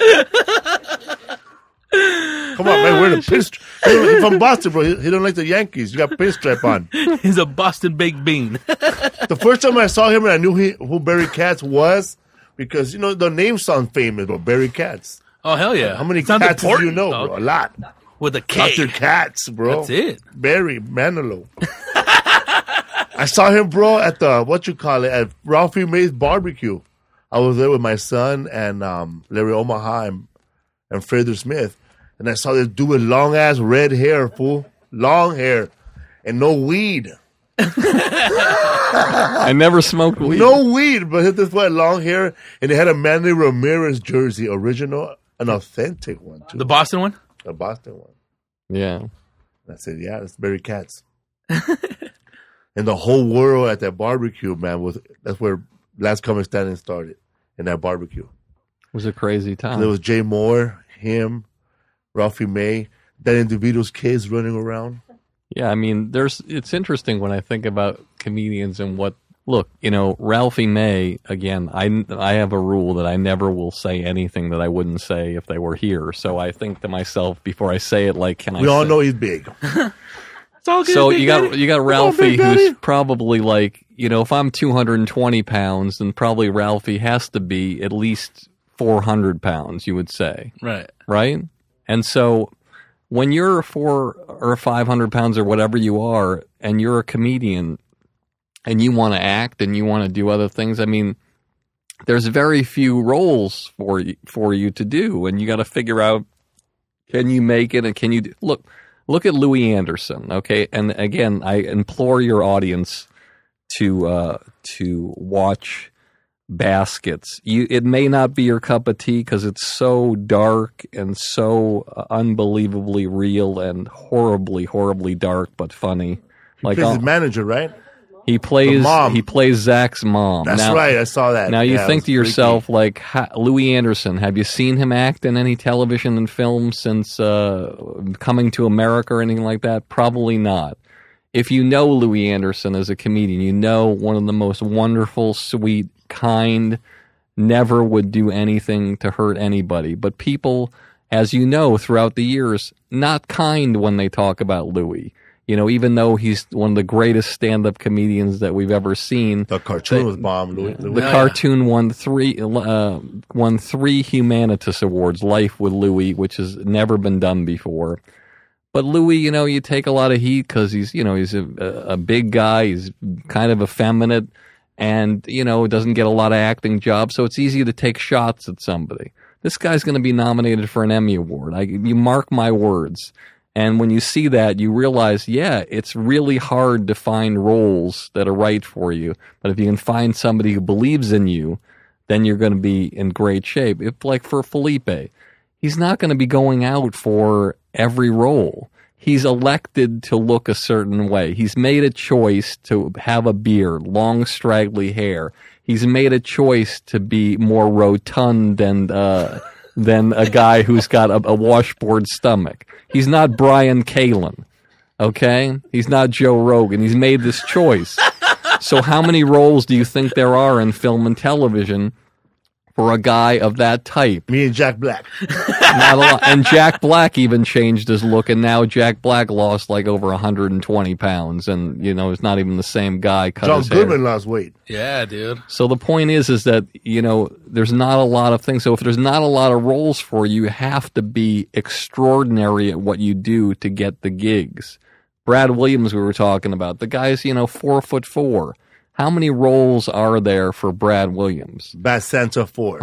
Come on, man, we're the pinstripe. He's from Boston, bro. He, he don't like the Yankees. You got pinstripe on. He's a Boston baked bean. The first time I saw him and I knew he, who Barry Katz was, because, you know, the name sounds famous, bro. Barry Katz. Oh, hell yeah. How many Sounds Katzes do you important, know, dog. bro? A lot. With a K. Doctor Katz, bro. That's it. Barry Manilow. I saw him, bro, at the, what you call it, at Ralphie May's barbecue. I was there with my son and um, Larry Omaha and, and Fraser Smith. And I saw this dude with long-ass red hair, fool. Long hair. And no weed. I never smoked weed. No weed, but this one had long hair. And they had a Manny Ramirez jersey, original, an authentic one, too. The Boston one? The Boston one. Yeah. And I said, yeah, it's Barry Katz. And the whole world at that barbecue, man, was that's where Last Comic Standing started, in that barbecue. It was a crazy time. There was Jay Moore, him, Ralphie May, that individual's kids running around. Yeah, I mean, there's. It's interesting when I think about comedians and what. Look, you know, Ralphie May. Again, I I have a rule that I never will say anything that I wouldn't say if they were here. So I think to myself before I say it, like, can I? We all say, know he's big. It's all good. So Big you got Daddy. you got Come on, Ralphie, Big Daddy. who's probably like, you know, if I'm two hundred twenty pounds, then probably Ralphie has to be at least four hundred pounds. You would say, Right. right? And so when you're four or five hundred pounds or whatever you are, and you're a comedian, and you want to act and you want to do other things, I mean, there's very few roles for you, for you to do, and you got to figure out, can you make it, and can you do, look look at Louis Anderson, okay? And again, I implore your audience to uh, to watch Baskets. You, it may not be your cup of tea because it's so dark and so uh, unbelievably real and horribly, horribly dark, but funny. He Like plays I'll- his manager, right? he plays, The mom. he plays Zach's mom. That's Now- right. I saw that. Now you Yeah, it think was to freaky. yourself, like, ha, Louis Anderson, have you seen him act in any television and film since uh, Coming to America or anything like that? Probably not. If you know Louis Anderson as a comedian, you know one of the most wonderful, sweet, kind, never would do anything to hurt anybody. But people, as you know, throughout the years, not kind when they talk about Louis. You know, even though he's one of the greatest stand-up comedians that we've ever seen. The cartoon the- was bomb. Louis, The Louis. yeah. cartoon won three uh, won three Humanitas Awards, Life with Louis, which has never been done before. But Louis, you know, you take a lot of heat because he's, you know, he's a, a big guy. He's kind of effeminate and, you know, doesn't get a lot of acting jobs. So it's easy to take shots at somebody. This guy's going to be nominated for an Emmy Award. I, you mark my words. And when you see that, you realize, yeah, it's really hard to find roles that are right for you. But if you can find somebody who believes in you, then you're going to be in great shape. If, like for Felipe, he's not going to be going out for every role. He's elected to look a certain way. He's made a choice to have a beard, long, straggly hair. He's made a choice to be more rotund and uh, than a guy who's got a, a washboard stomach. He's not Brian Kalin, okay? He's not Joe Rogan. He's made this choice. So how many roles do you think there are in film and television for a guy of that type? Me and Jack Black. Not a lot. And Jack Black even changed his look, and now Jack Black lost like over one hundred twenty pounds, and, you know, it's not even the same guy. Cut John his hair. Goodman lost weight. Yeah, dude. So the point is, is that, you know, there's not a lot of things. So if there's not a lot of roles for you, you have to be extraordinary at what you do to get the gigs. Brad Williams, we were talking about, the guy's, you know, four foot four. How many roles are there for Brad Williams? Bad Santa four.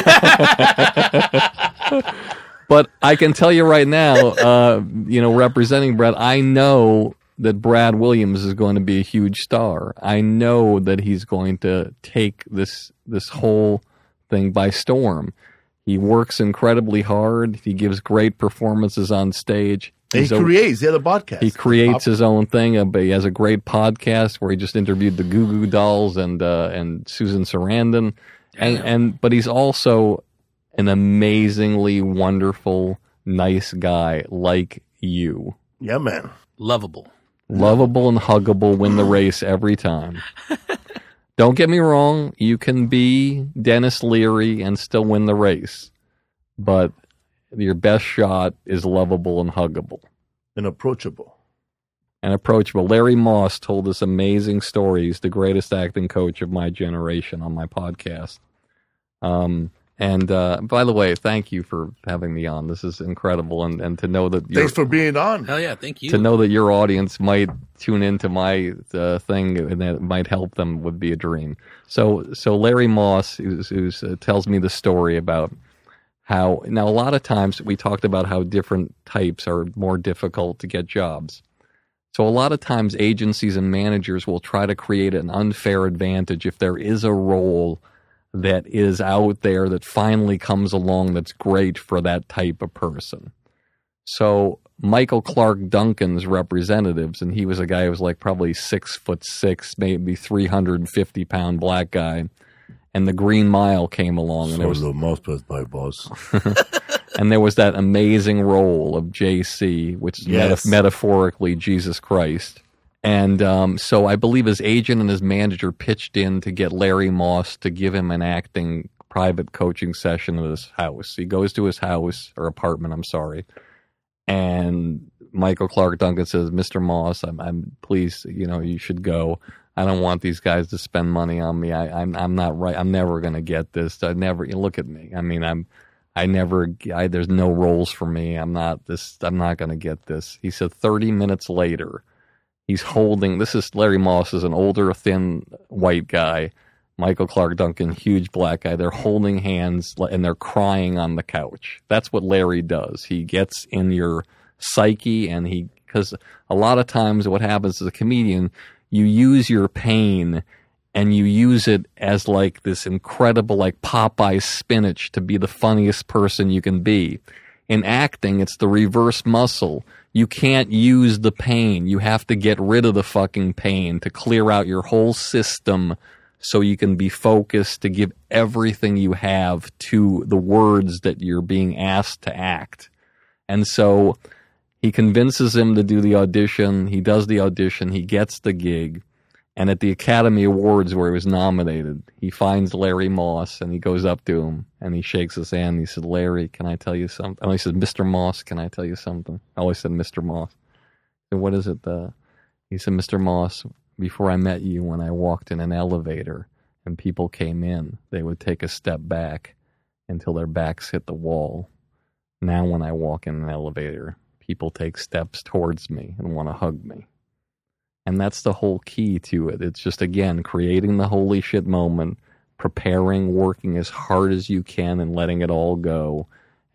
But I can tell you right now, uh, you know, representing Brad, I know that Brad Williams is going to be a huge star. I know that he's going to take this this whole thing by storm. He works incredibly hard. He gives great performances on stage. And he a, creates. He had a podcast. He creates his own thing. Uh, but he has a great podcast where he just interviewed the Goo Goo Dolls and uh, and Susan Sarandon, and, and but he's also an amazingly wonderful, nice guy like you. Yeah, man. Lovable, lovable, and huggable. Win the race every time. Don't get me wrong. You can be Dennis Leary and still win the race, but your best shot is lovable and huggable. And approachable. And approachable. Larry Moss told this amazing story. He's the greatest acting coach of my generation on my podcast. Um, and uh, by the way, thank you for having me on. This is incredible. And, and to know that... Thanks for being on. Hell yeah, thank you. To know that your audience might tune into my uh, thing and that it might help them would be a dream. So, so Larry Moss, who's, who's, uh, tells me the story about how, now a lot of times we talked about how different types are more difficult to get jobs. So a lot of times agencies and managers will try to create an unfair advantage if there is a role that is out there that finally comes along that's great for that type of person. So Michael Clark Duncan's representatives, and he was a guy who was like probably six foot six, maybe three hundred fifty pound black guy. And the Green Mile came along, and there was most my boss. And there was that amazing role of J C, which is yes. meta- metaphorically Jesus Christ. And um, so I believe his agent and his manager pitched in to get Larry Moss to give him an acting private coaching session at his house. He goes to his house, or apartment, I'm sorry, and Michael Clark Duncan says, "Mister Moss, I'm, I'm please, you know, you should go. I don't want these guys to spend money on me. I, I'm, I'm not right. I'm never going to get this. I never. You look at me. I mean, I'm, I never. I, there's no roles for me. I'm not this. I'm not going to get this." He said, thirty minutes later, he's holding. This is Larry Moss, is an older, thin white guy. Michael Clark Duncan, huge black guy. They're holding hands and they're crying on the couch. That's what Larry does. He gets in your psyche, and he, because a lot of times what happens as a comedian, you use your pain and you use it as like this incredible, like Popeye spinach to be the funniest person you can be. In acting, it's the reverse muscle. You can't use the pain. You have to get rid of the fucking pain to clear out your whole system so you can be focused to give everything you have to the words that you're being asked to act. And so he convinces him to do the audition. He does the audition. He gets the gig. And at the Academy Awards where he was nominated, he finds Larry Moss, and he goes up to him, and he shakes his hand. And he said, "Larry, can I tell you something?" Oh, he said, "Mister Moss, can I tell you something?" I always said Mister Moss. And what is it? Uh, he said, "Mister Moss, before I met you, when I walked in an elevator and people came in, they would take a step back until their backs hit the wall. Now when I walk in an elevator, people take steps towards me and want to hug me." And that's the whole key to it. It's just, again, creating the holy shit moment, preparing, working as hard as you can, and letting it all go.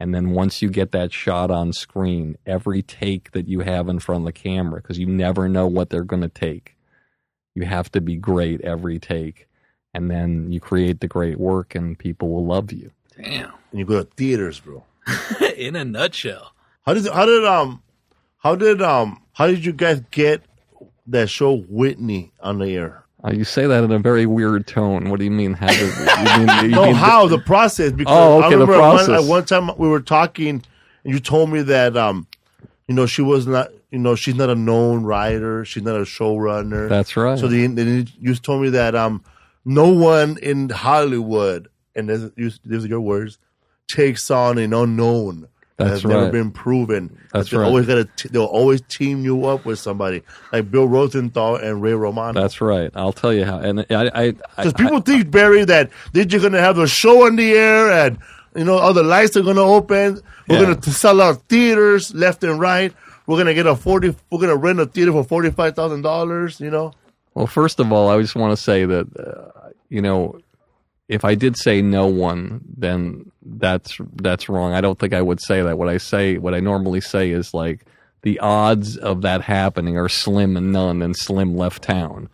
And then once you get that shot on screen, every take that you have in front of the camera, because you never know what they're going to take, you have to be great every take. And then you create the great work and people will love you. Damn. And you go to theaters, bro. In a nutshell. How did how did um how did um how did you guys get that show Whitney on the air? Uh, you say that in a very weird tone. What do you mean? How did you mean, you No, mean how the process? Because Oh, okay, I the remember at one, process. at one time we were talking, and you told me that um, you know, she was not, you know, she's not a known writer, she's not a showrunner. That's right. So the, then you told me that um, no one in Hollywood, and this, these are your words, takes on an unknown. That's That's never right. been proven. That's They'll right. Always gotta t- they'll always team you up with somebody like Bill Rosenthal and Ray Romano. That's right. I'll tell you how. And I, I, I, Because people think, Barry, that they're just going to have a show on the air and, you know, all the lights are going to open. We're Yeah. going to sell out theaters left and right. We're going to get a forty, we're going to rent a theater for forty-five thousand dollars, you know? well, first of all, I just want to say that, uh, you know, if I did say no one, then that's that's wrong. I don't think I would say that. What I say, what I normally say is like the odds of that happening are slim and none, and Slim left town.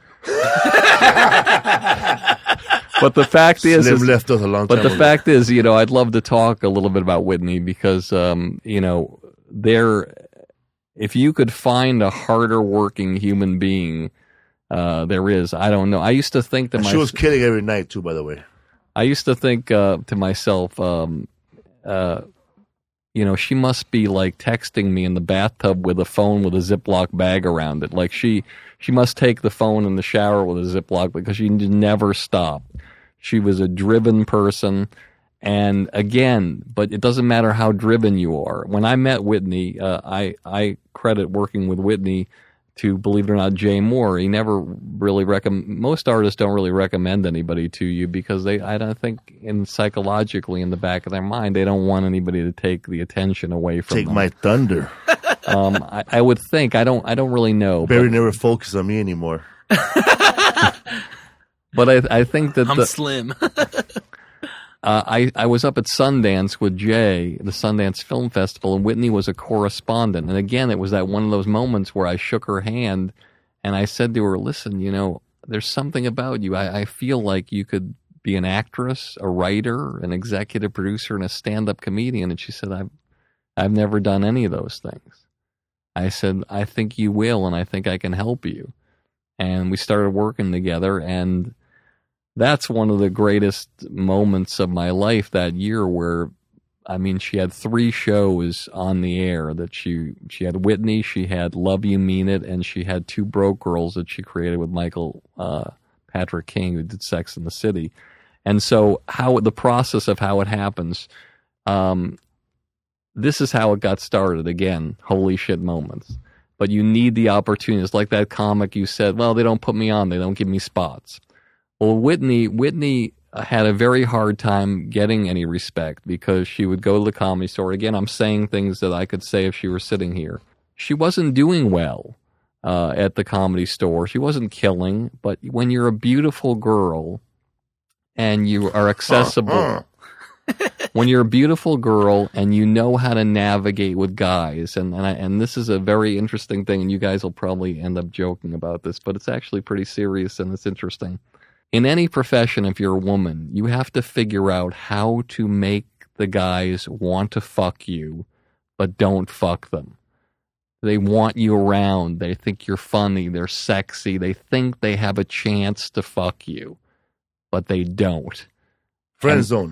But the fact is, Slim is left us a long But time the ago. fact is, you know, I'd love to talk a little bit about Whitney because, um, you know, there, if you could find a harder working human being, uh, there is. I don't know. I used to think that And my, she was killing every night, too, by the way. I used to think uh, to myself, um, uh, you know, she must be like texting me in the bathtub with a phone with a Ziploc bag around it. Like she, she must take the phone in the shower with a Ziploc because she never stopped. She was a driven person. And again, but it doesn't matter how driven you are. When I met Whitney, uh, I, I credit working with Whitney to, believe it or not, Jay Moore. He never really recommend. Most artists don't really recommend anybody to you because they, I don't think, in psychologically in the back of their mind, they don't want anybody to take the attention away from Take them. my thunder. Um, I, I would think. I don't. I don't really know. Barry But, never focuses on me anymore. but I, I think that I'm the, slim. Uh, I, I was up at Sundance with Jay, the Sundance Film Festival, and Whitney was a correspondent. And again, it was that one of those moments where I shook her hand and I said to her, listen, you know, there's something about you. I, I feel like you could be an actress, a writer, an executive producer, and a stand-up comedian. And she said, I've, I've never done any of those things. I said, I think you will, and I think I can help you. And we started working together, and that's one of the greatest moments of my life that year where, I mean, she had three shows on the air that she, she had Whitney, she had Love You Mean It, and she had Two Broke Girls that she created with Michael uh, Patrick King, who did Sex and the City. And so how the process of how it happens, um, this is how it got started. Again, holy shit moments. But you need the opportunities. Like that comic you said, well, they don't put me on, they don't give me spots. Well, Whitney, Whitney had a very hard time getting any respect because she would go to the Comedy Store. Again, I'm saying things that I could say if she were sitting here. She wasn't doing well uh, at the Comedy Store. She wasn't killing. But when you're a beautiful girl and you are accessible, Uh, uh. when you're a beautiful girl and you know how to navigate with guys, and and, I, and this is a very interesting thing, and you guys will probably end up joking about this, but it's actually pretty serious and it's interesting. In any profession, if you're a woman, you have to figure out how to make the guys want to fuck you, but don't fuck them. They want you around. They think you're funny. They're sexy. They think they have a chance to fuck you, but they don't. Friend And- zone.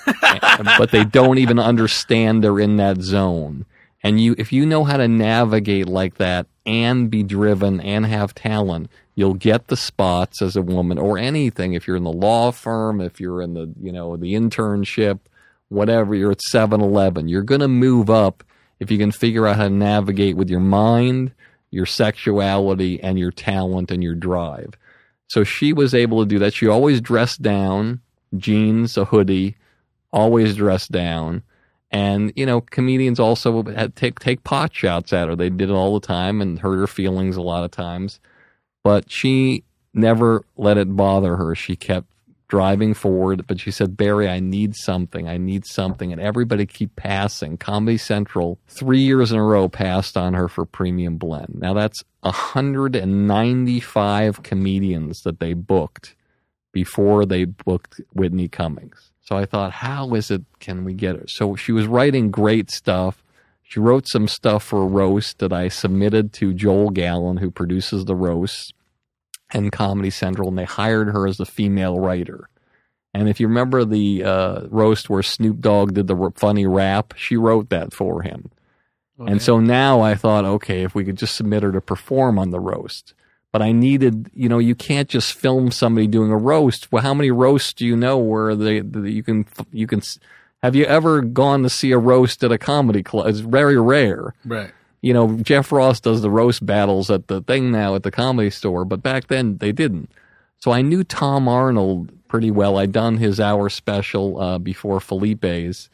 But they don't even understand they're in that zone. And you, if you know how to navigate like that and be driven and have talent, you'll get the spots as a woman or anything. If you're in the law firm, if you're in the, you know, the internship, whatever, you're at seven eleven, you're going to move up if you can figure out how to navigate with your mind, your sexuality, and your talent and your drive. So she was able to do that. She always dressed down, jeans, a hoodie, always dressed down. And, you know, comedians also had take take pot shots at her. They did it all the time and hurt her feelings a lot of times. But she never let it bother her. She kept driving forward, but she said, Barry, I need something. I need something. And everybody keep passing. Comedy Central, three years in a row, passed on her for Premium Blend. Now, that's one hundred ninety-five comedians that they booked before they booked Whitney Cummings. So I thought, how is it, can we get her? So she was writing great stuff. She wrote some stuff for a roast that I submitted to Joel Gallen, who produces the roast, and Comedy Central, and they hired her as the female writer. And if you remember the uh, roast where Snoop Dogg did the r- funny rap, she wrote that for him. Okay. And so now I thought, okay, if we could just submit her to perform on the roast. But I needed, you know, you can't just film somebody doing a roast. Well, how many roasts do you know where they, they you can, you can, have you ever gone to see a roast at a comedy club? It's very rare. Right. You know, Jeff Ross does the roast battles at the thing now at the Comedy Store, but back then they didn't. So I knew Tom Arnold pretty well. I'd done his hour special uh, before Felipe's,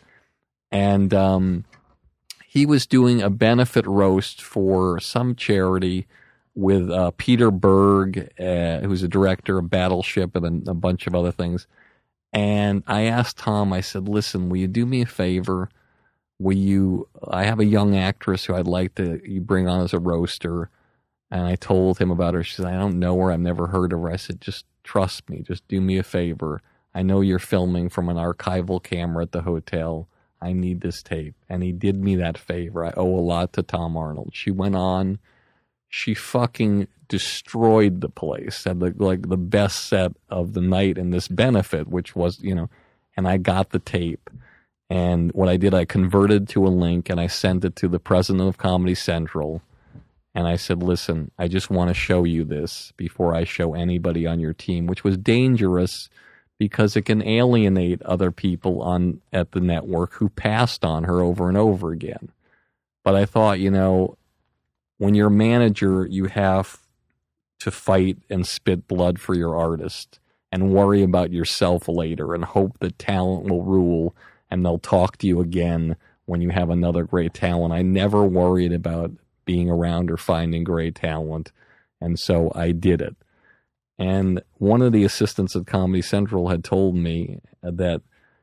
and um, he was doing a benefit roast for some charity with uh, Peter Berg, uh, who's a director of Battleship and a, a bunch of other things. And I asked Tom, I said, listen, will you do me a favor? Will you, I have a young actress who I'd like to you bring on as a roaster. And I told him about her. She said, I don't know her. I've never heard of her. I said, just trust me. Just do me a favor. I know you're filming from an archival camera at the hotel. I need this tape. And he did me that favor. I owe a lot to Tom Arnold. She went on. She fucking destroyed the place. Had the, like the best set of the night in this benefit, which was, you know, and I got the tape. And what I did, I converted to a link and I sent it to the president of Comedy Central. And I said, listen, I just want to show you this before I show anybody on your team, which was dangerous because it can alienate other people on at the network who passed on her over and over again. But I thought, you know, when you're a manager, you have to fight and spit blood for your artist and worry about yourself later and hope that talent will rule and they'll talk to you again when you have another great talent. I never worried about being around or finding great talent, and so I did it. And one of the assistants at Comedy Central had told me that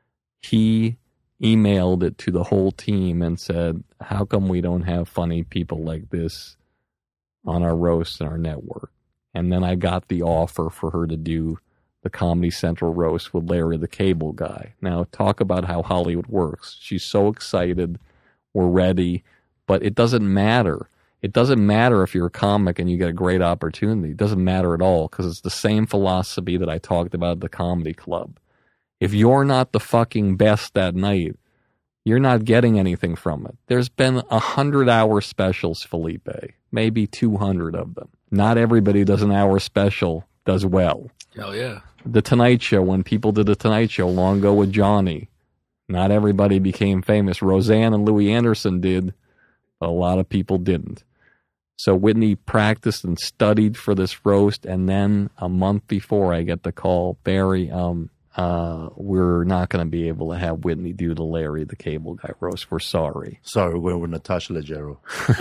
he emailed it to the whole team and said, how come we don't have funny people like this on our roast and our network? And then I got the offer for her to do the Comedy Central roast with Larry the Cable Guy. Now, talk about how Hollywood works. She's so excited. We're ready. But it doesn't matter. It doesn't matter if you're a comic and you get a great opportunity. It doesn't matter at all because it's the same philosophy that I talked about at the Comedy Club. If you're not the fucking best that night, you're not getting anything from it. There's been one hundred hour specials, Felipe. Maybe two hundred of them. Not everybody does an hour special does well. Hell yeah. The Tonight Show, when people did The Tonight Show long ago with Johnny, not everybody became famous. Roseanne and Louis Anderson did, but a lot of people didn't. So Whitney practiced and studied for this roast, and then a month before I get the call, Barry, um, uh, we're not going to be able to have Whitney do the Larry the Cable Guy roast. We're sorry. Sorry, we're with Natasha Leggero.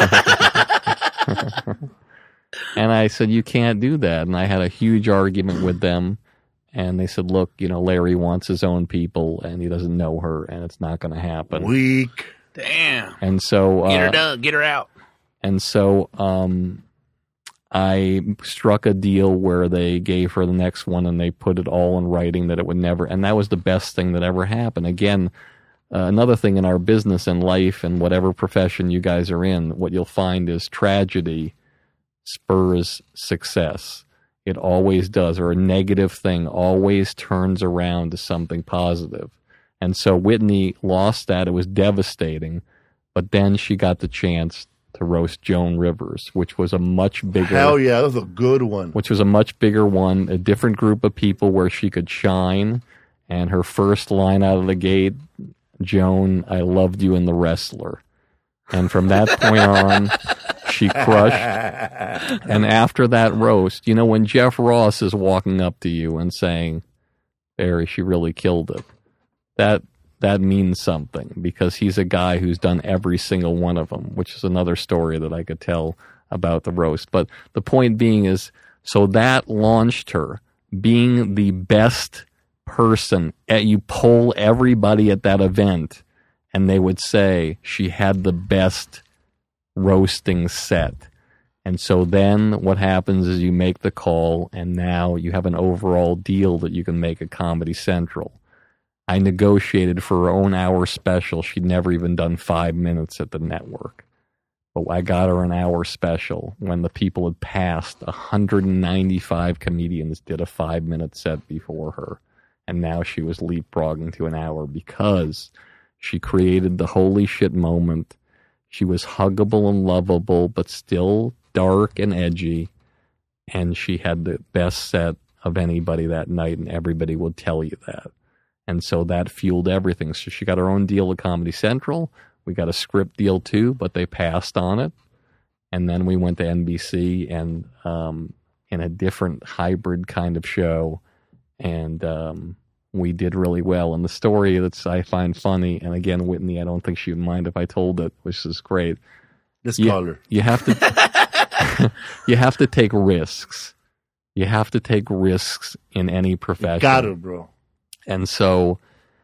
And I said, you can't do that. And I had a huge argument with them. And they said, look, you know, Larry wants his own people and he doesn't know her and it's not going to happen. Weak. Damn. And so, uh, Get her done. Get her out. And so, um, I struck a deal where they gave her the next one and they put it all in writing that it would never, and that was the best thing that ever happened. Again, uh, another thing in our business and life and whatever profession you guys are in, what you'll find is tragedy spurs success. It always does, or a negative thing always turns around to something positive. And so Whitney lost that. It was devastating. But then she got the chance to roast Joan Rivers, which was a much bigger... Hell yeah, that was a good one. Which was a much bigger one, a different group of people where she could shine. And her first line out of the gate, Joan, I loved you in The Wrestler. And from that point on, she crushed. And after that roast, you know, when Jeff Ross is walking up to you and saying, Barry, she really killed it, that that means something because he's a guy who's done every single one of them, which is another story that I could tell about the roast. But the point being is, so that launched her being the best person. Uh, You poll everybody at that event, and they would say she had the best roasting set. And so then what happens is you make the call, and now you have an overall deal that you can make at Comedy Central. I negotiated for her own hour special. She'd never even done five minutes at the network. But I got her an hour special when the people had passed. one hundred ninety-five comedians did a five-minute set before her. And now she was leapfrogging to an hour because she created the holy shit moment. She was huggable and lovable, but still dark and edgy. And she had the best set of anybody that night, and everybody would tell you that. And so that fueled everything. So she got her own deal at Comedy Central. We got a script deal too, but they passed on it. And then we went to N B C and um, in a different hybrid kind of show. And um, we did really well. And the story that I find funny, and again, Whitney, I don't think she would mind if I told it, which is great. This you, caller. You have to you have to take risks. You have to take risks in any profession. Got it, bro. And so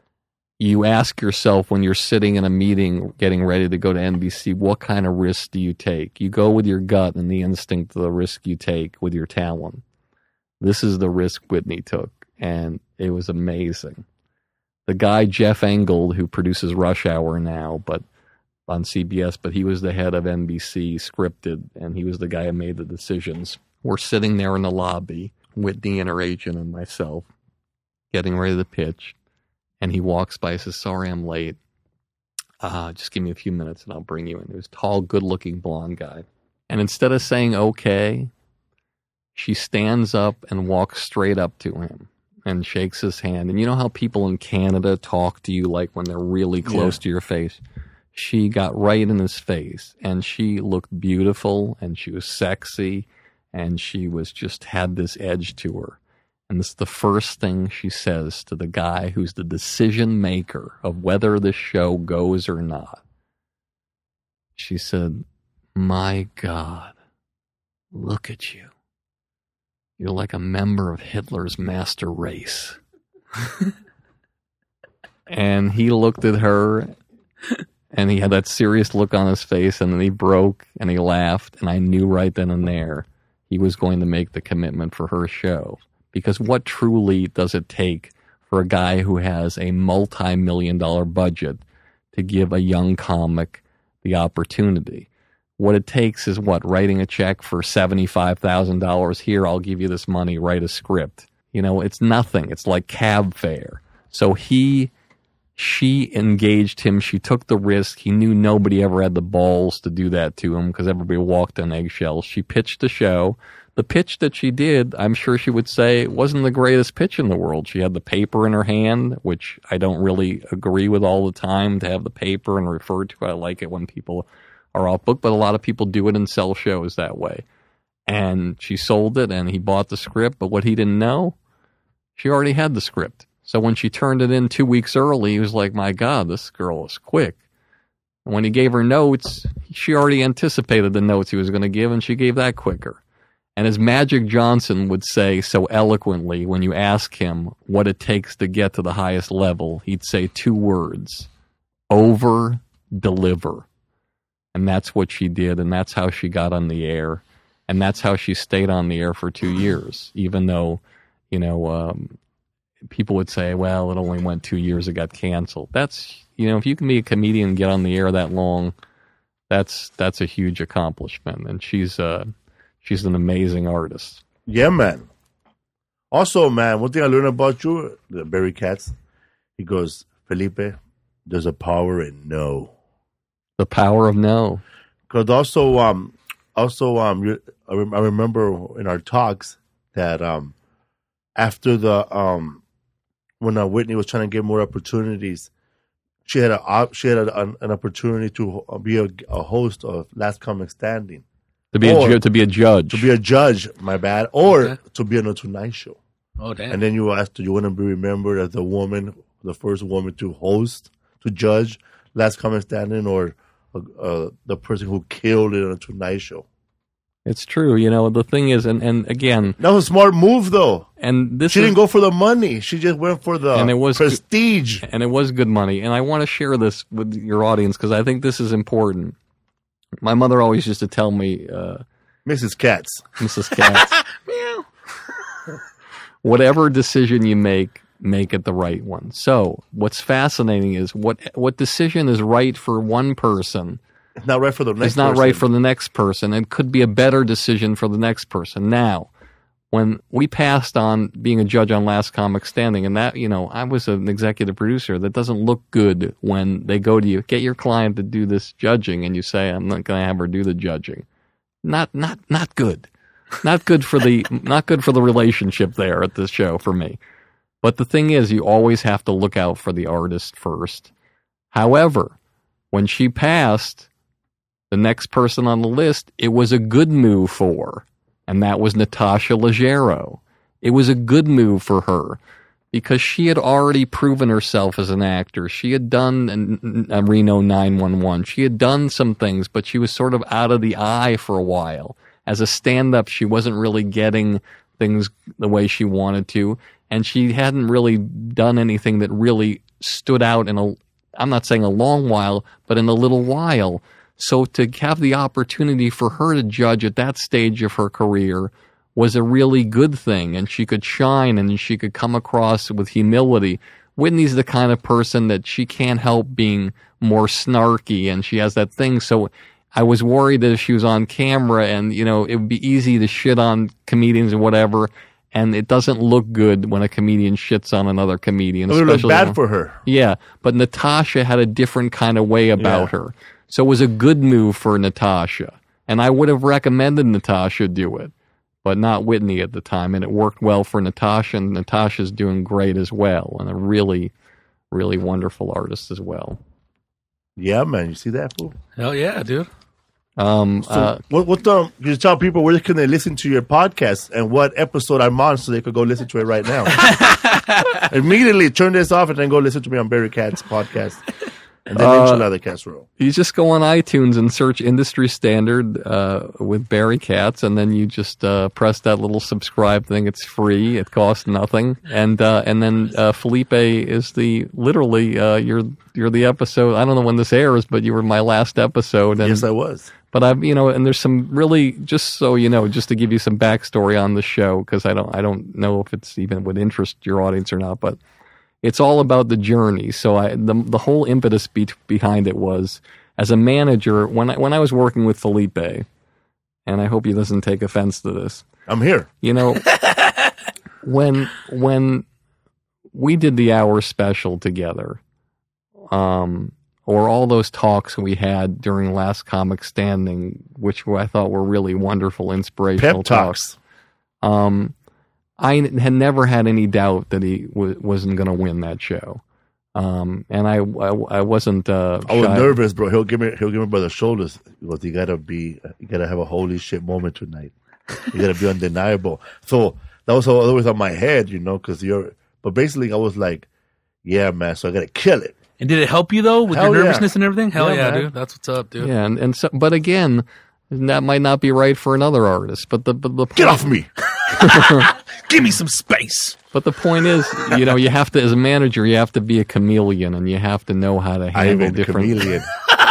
you ask yourself when you're sitting in a meeting getting ready to go to N B C, what kind of risk do you take? You go with your gut and the instinct of the risk you take with your talent. This is the risk Whitney took, and it was amazing. The guy, Jeff Engold, who produces Rush Hour now, but on C B S, but he was the head of N B C scripted, and he was the guy who made the decisions. We're sitting there in the lobby, Whitney and her agent and myself, getting ready to pitch. And he walks by and says, sorry, I'm late. Uh, just give me a few minutes and I'll bring you in. He was a tall, good-looking blonde guy. And instead of saying, okay, she stands up and walks straight up to him and shakes his hand. And you know how people in Canada talk to you like when they're really close yeah. to your face? She got right in his face, and she looked beautiful, and she was sexy, and she was just had this edge to her. And this is the first thing she says to the guy who's the decision maker of whether this show goes or not. She said, my God, look at you. You're like a member of Hitler's master race. And he looked at her, and he had that serious look on his face, and then he broke, and he laughed, and I knew right then and there he was going to make the commitment for her show. Because what truly does it take for a guy who has a multi-million dollar budget to give a young comic the opportunity? What it takes is what? Writing a check for seventy-five thousand dollars. Here, I'll give you this money, write a script. You know, it's nothing. It's like cab fare. So he, she engaged him. She took the risk. He knew nobody ever had the balls to do that to him because everybody walked on eggshells. She pitched the show. The pitch that she did, I'm sure she would say, wasn't the greatest pitch in the world. She had the paper in her hand, which I don't really agree with all the time to have the paper and refer to it. I like it when people are off book, but a lot of people do it and sell shows that way. And she sold it, and he bought the script, but what he didn't know, she already had the script. So when she turned it in two weeks early, he was like, my God, this girl is quick. And when he gave her notes, she already anticipated the notes he was going to give, and she gave that quicker. And as Magic Johnson would say so eloquently, when you ask him what it takes to get to the highest level, he'd say two words: over deliver. And that's what she did, and that's how she got on the air, and that's how she stayed on the air for two years, even though, you know, um, people would say, well, it only went two years, it got canceled. That's, you know, if you can be a comedian and get on the air that long, that's that's a huge accomplishment. And she's uh she's an amazing artist. Yeah, man. Also, man, one thing I learned about you, the Barry Katz, he goes, Felipe, there's a power in no. The power of no. Because also, um, also, um, you, I, rem- I remember in our talks that um, after the um, when uh, Whitney was trying to get more opportunities, she had a op- she had a, an, an opportunity to be a, a host of Last Comic Standing. To be or, a ju- to be a judge. To be a judge, my bad. Or okay. to be on a Tonight Show. Oh, damn. And then you asked, you want to be remembered as the woman, the first woman to host, to judge Last Comic Standing, or uh, the person who killed it on a Tonight Show. It's true. You know, the thing is, and, and again... That was a smart move, though. And this She is, didn't go for the money. She just went for the And it was prestige. and it was good money. And I want to share this with your audience because I think this is important. My mother always used to tell me, uh, Missus Katz. Missus Katz, whatever decision you make, make it the right one. So what's fascinating is what what decision is right for one person It's not right for the next is not person. right for the next person. It could be a better decision for the next person. Now, when we passed on being a judge on Last Comic Standing, and that, you know, I was an executive producer, that doesn't look good when they go to you, get your client to do this judging, and you say, I'm not going to have her do the judging. Not, not, not good. Not good for the, not good for the relationship there at this show for me. But the thing is, you always have to look out for the artist first. However, when she passed, the next person on the list, it was a good move for, and that was Natasha Leggero. It was a good move for her because she had already proven herself as an actor. She had done a Reno nine one one. She had done some things, but she was sort of out of the eye for a while. As a stand-up, she wasn't really getting things the way she wanted to, and she hadn't really done anything that really stood out in a, I'm not saying a long while, but in a little while. So to have the opportunity for her to judge at that stage of her career was a really good thing, and she could shine and she could come across with humility. Whitney's the kind of person that she can't help being more snarky, and she has that thing. So I was worried that if she was on camera and, you know, it would be easy to shit on comedians and whatever, and it doesn't look good when a comedian shits on another comedian. It would look especially bad when- for her. Yeah, but Natasha had a different kind of way about Yeah. her. So it was a good move for Natasha. And I would have recommended Natasha do it, but not Whitney at the time. And it worked well for Natasha, and Natasha's doing great as well, and a really, really wonderful artist as well. Yeah, man. You see that, fool? Hell yeah, dude. Um, So uh, what, what the, you tell people where can they listen to your podcast and what episode I'm on so they could go listen to it right now. Immediately turn this off and then go listen to me on Barry Katz podcast. And then Uh, Enchilada Casserole. you just go on iTunes and search Industry Standard uh, with Barry Katz, and then you just uh, press that little subscribe thing. It's free. It costs nothing. And uh, and then uh, Felipe is the literally uh, you're you're the episode. I don't know when this airs, but you were my last episode. And, Yes, I was. But I've you know, and there's some really, just so you know, just to give you some backstory on the show, because I don't I don't know if it's even would interest your audience or not, but. It's all about the journey. So I, the the whole impetus be, behind it was, as a manager, when I, when I was working with Felipe, and I hope he doesn't take offense to this. I'm here. You know, when when we did the hour special together, um, or all those talks we had during Last Comic Standing, which I thought were really wonderful, inspirational Pep talks. Um, I had never had any doubt that he w- wasn't going to win that show, um, and I, I, I wasn't. Uh, I was shy. nervous, bro. He'll give me he'll give me by the shoulders. He goes, you gotta be you gotta have a holy shit moment tonight. You gotta be undeniable. So that was always on my head, you know, because you're. But basically, I was like, yeah, man. So I gotta kill it. And did it help you though with Hell your yeah. nervousness and everything? Hell Yeah, yeah, man. dude. That's what's up, dude. Yeah, and, and so, but again, that might not be right for another artist. But the but the point, Get off me. Give me some space. But the point is, you know, you have to, as a manager, you have to be a chameleon, and you have to know how to I handle am a different. chameleon.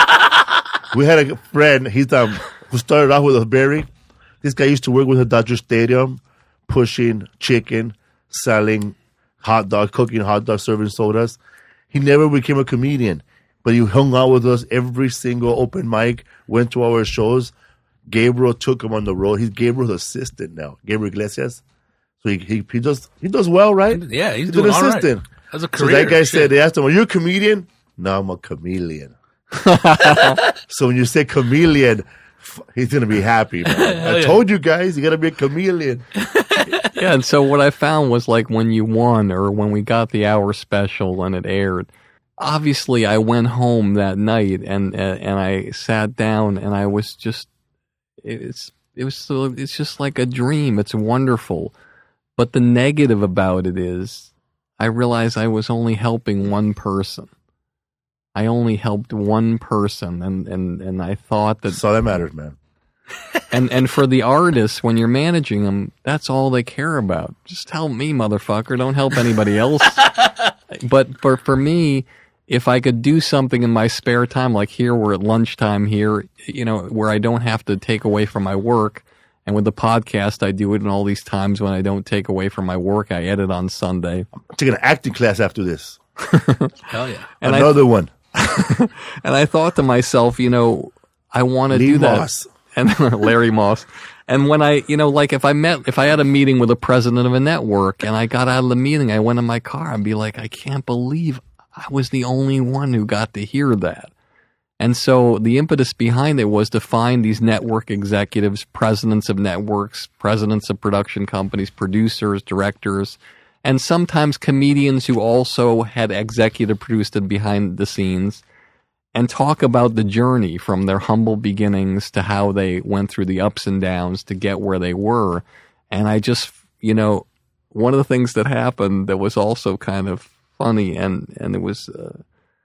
We had a friend. He's um who started off with us, Barry. This guy used to work with the Dodger Stadium, pushing chicken, selling hot dog, cooking hot dogs, serving sodas. He never became a comedian, but he hung out with us every single open mic. Went to our shows. Gabriel took him on the road. He's Gabriel's assistant now, Gabriel Iglesias. So he he, he does he does well, right? Yeah, he's He's doing an all right. assistant. As a So career. that guy shit. said, they asked him, are you a comedian? No, I'm a chameleon. So when you say chameleon, f- he's going to be happy, man. I yeah. told you guys, you got to be a chameleon. Yeah, and so what I found was, like, when you won or when we got the hour special and it aired, obviously I went home that night and uh, and I sat down and I was just it's it was so, it's just like a dream. It's wonderful. But the negative about it is I realized I was only helping one person. I only helped one person, and, and, and I thought that That's all that matters, man. And and for the artists, when you're managing them, that's all they care about. Just help me, motherfucker. Don't help anybody else. But for for me, if I could do something in my spare time, like here, we're at lunchtime here, you know, where I don't have to take away from my work. And with the podcast, I do it in all these times when I don't take away from my work. I edit on Sunday. I'm taking an acting class after this. Hell yeah. And Another I, one. And I thought to myself, you know, I want to do that. Moss. And Larry Moss. And when I, you know, like if I met, if I had a meeting with a president of a network and I got out of the meeting, I went in my car, I'd be like, I can't believe I was the only one who got to hear that. And so the impetus behind it was to find these network executives, presidents of networks, presidents of production companies, producers, directors, and sometimes comedians who also had executive produced it behind the scenes, and talk about the journey from their humble beginnings to how they went through the ups and downs to get where they were. And I just, you know, one of the things that happened that was also kind of funny, and, and it was... Uh,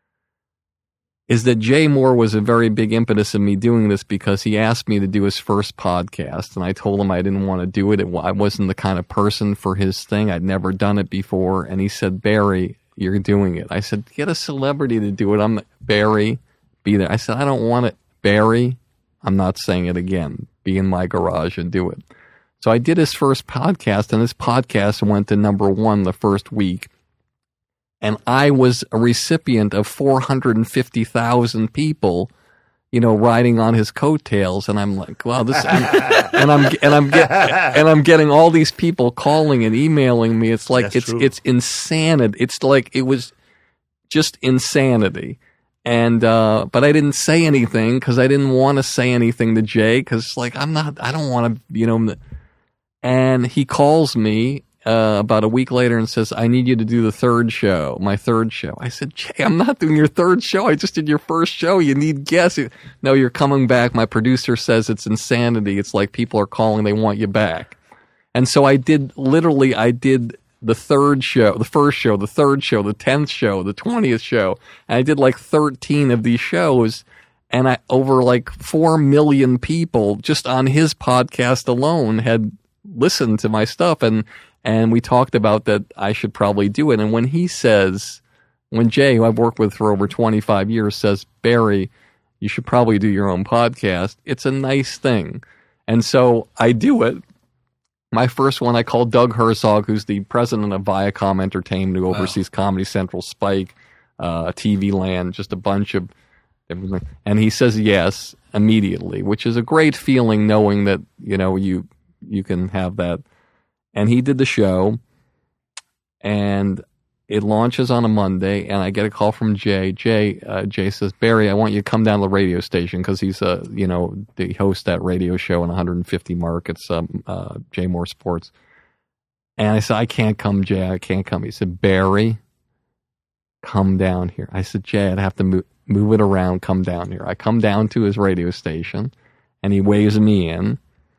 is that Jay Moore was a very big impetus in me doing this because he asked me to do his first podcast, and I told him I didn't want to do it. it. I wasn't the kind of person for his thing. I'd never done it before, and he said, Barry, you're doing it. I said, get a celebrity to do it. I'm Barry, be there. I said, I don't want it. Barry, I'm not saying it again. Be in my garage and do it. So I did his first podcast, and his podcast went to number one the first week. And I was a recipient of four hundred fifty thousand people, you know, riding on his coattails. And I'm like, wow, this, and, and I'm, and I'm, get, and I'm getting all these people calling and emailing me. It's like, That's it's, true. it's insanity. It's like, it was just insanity. And, uh, but I didn't say anything because I didn't want to say anything to Jay because, like, I'm not, I don't want to, you know, and he calls me. Uh, about a week later and says, I need you to do the third show, my third show. I said, Jay, I'm not doing your third show. I just did your first show. You need guests. No, you're coming back. My producer says it's insanity. It's like people are calling. They want you back. And so I did, literally, I did the third show, the first show, the third show, the tenth show, the twentieth show. And I did like thirteen of these shows. And I, over like four million people just on his podcast alone had listened to my stuff. And, And we talked about that I should probably do it. And when he says, when Jay, who I've worked with for over twenty-five years, says, Barry, you should probably do your own podcast, it's a nice thing. And so I do it. My first one, I called Doug Herzog, who's the president of Viacom Entertainment, who oversees wow. Comedy Central, Spike, uh, T V Land, just a bunch of everything. And he says yes immediately, which is a great feeling knowing that, you know, you you can have that. And he did the show, and it launches on a Monday, and I get a call from Jay. Jay, uh, Jay says, Barry, I want you to come down to the radio station, because he's, uh, you know, the host that radio show in one hundred fifty markets, um, uh, Jay Moore Sports. And I said, I can't come, Jay, I can't come. He said, Barry, come down here. I said, Jay, I'd have to move, move it around, come down here. I come down to his radio station, and he waves me in.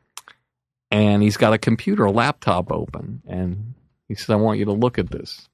And he's got a computer, a laptop open. And he said, I want you to look at this.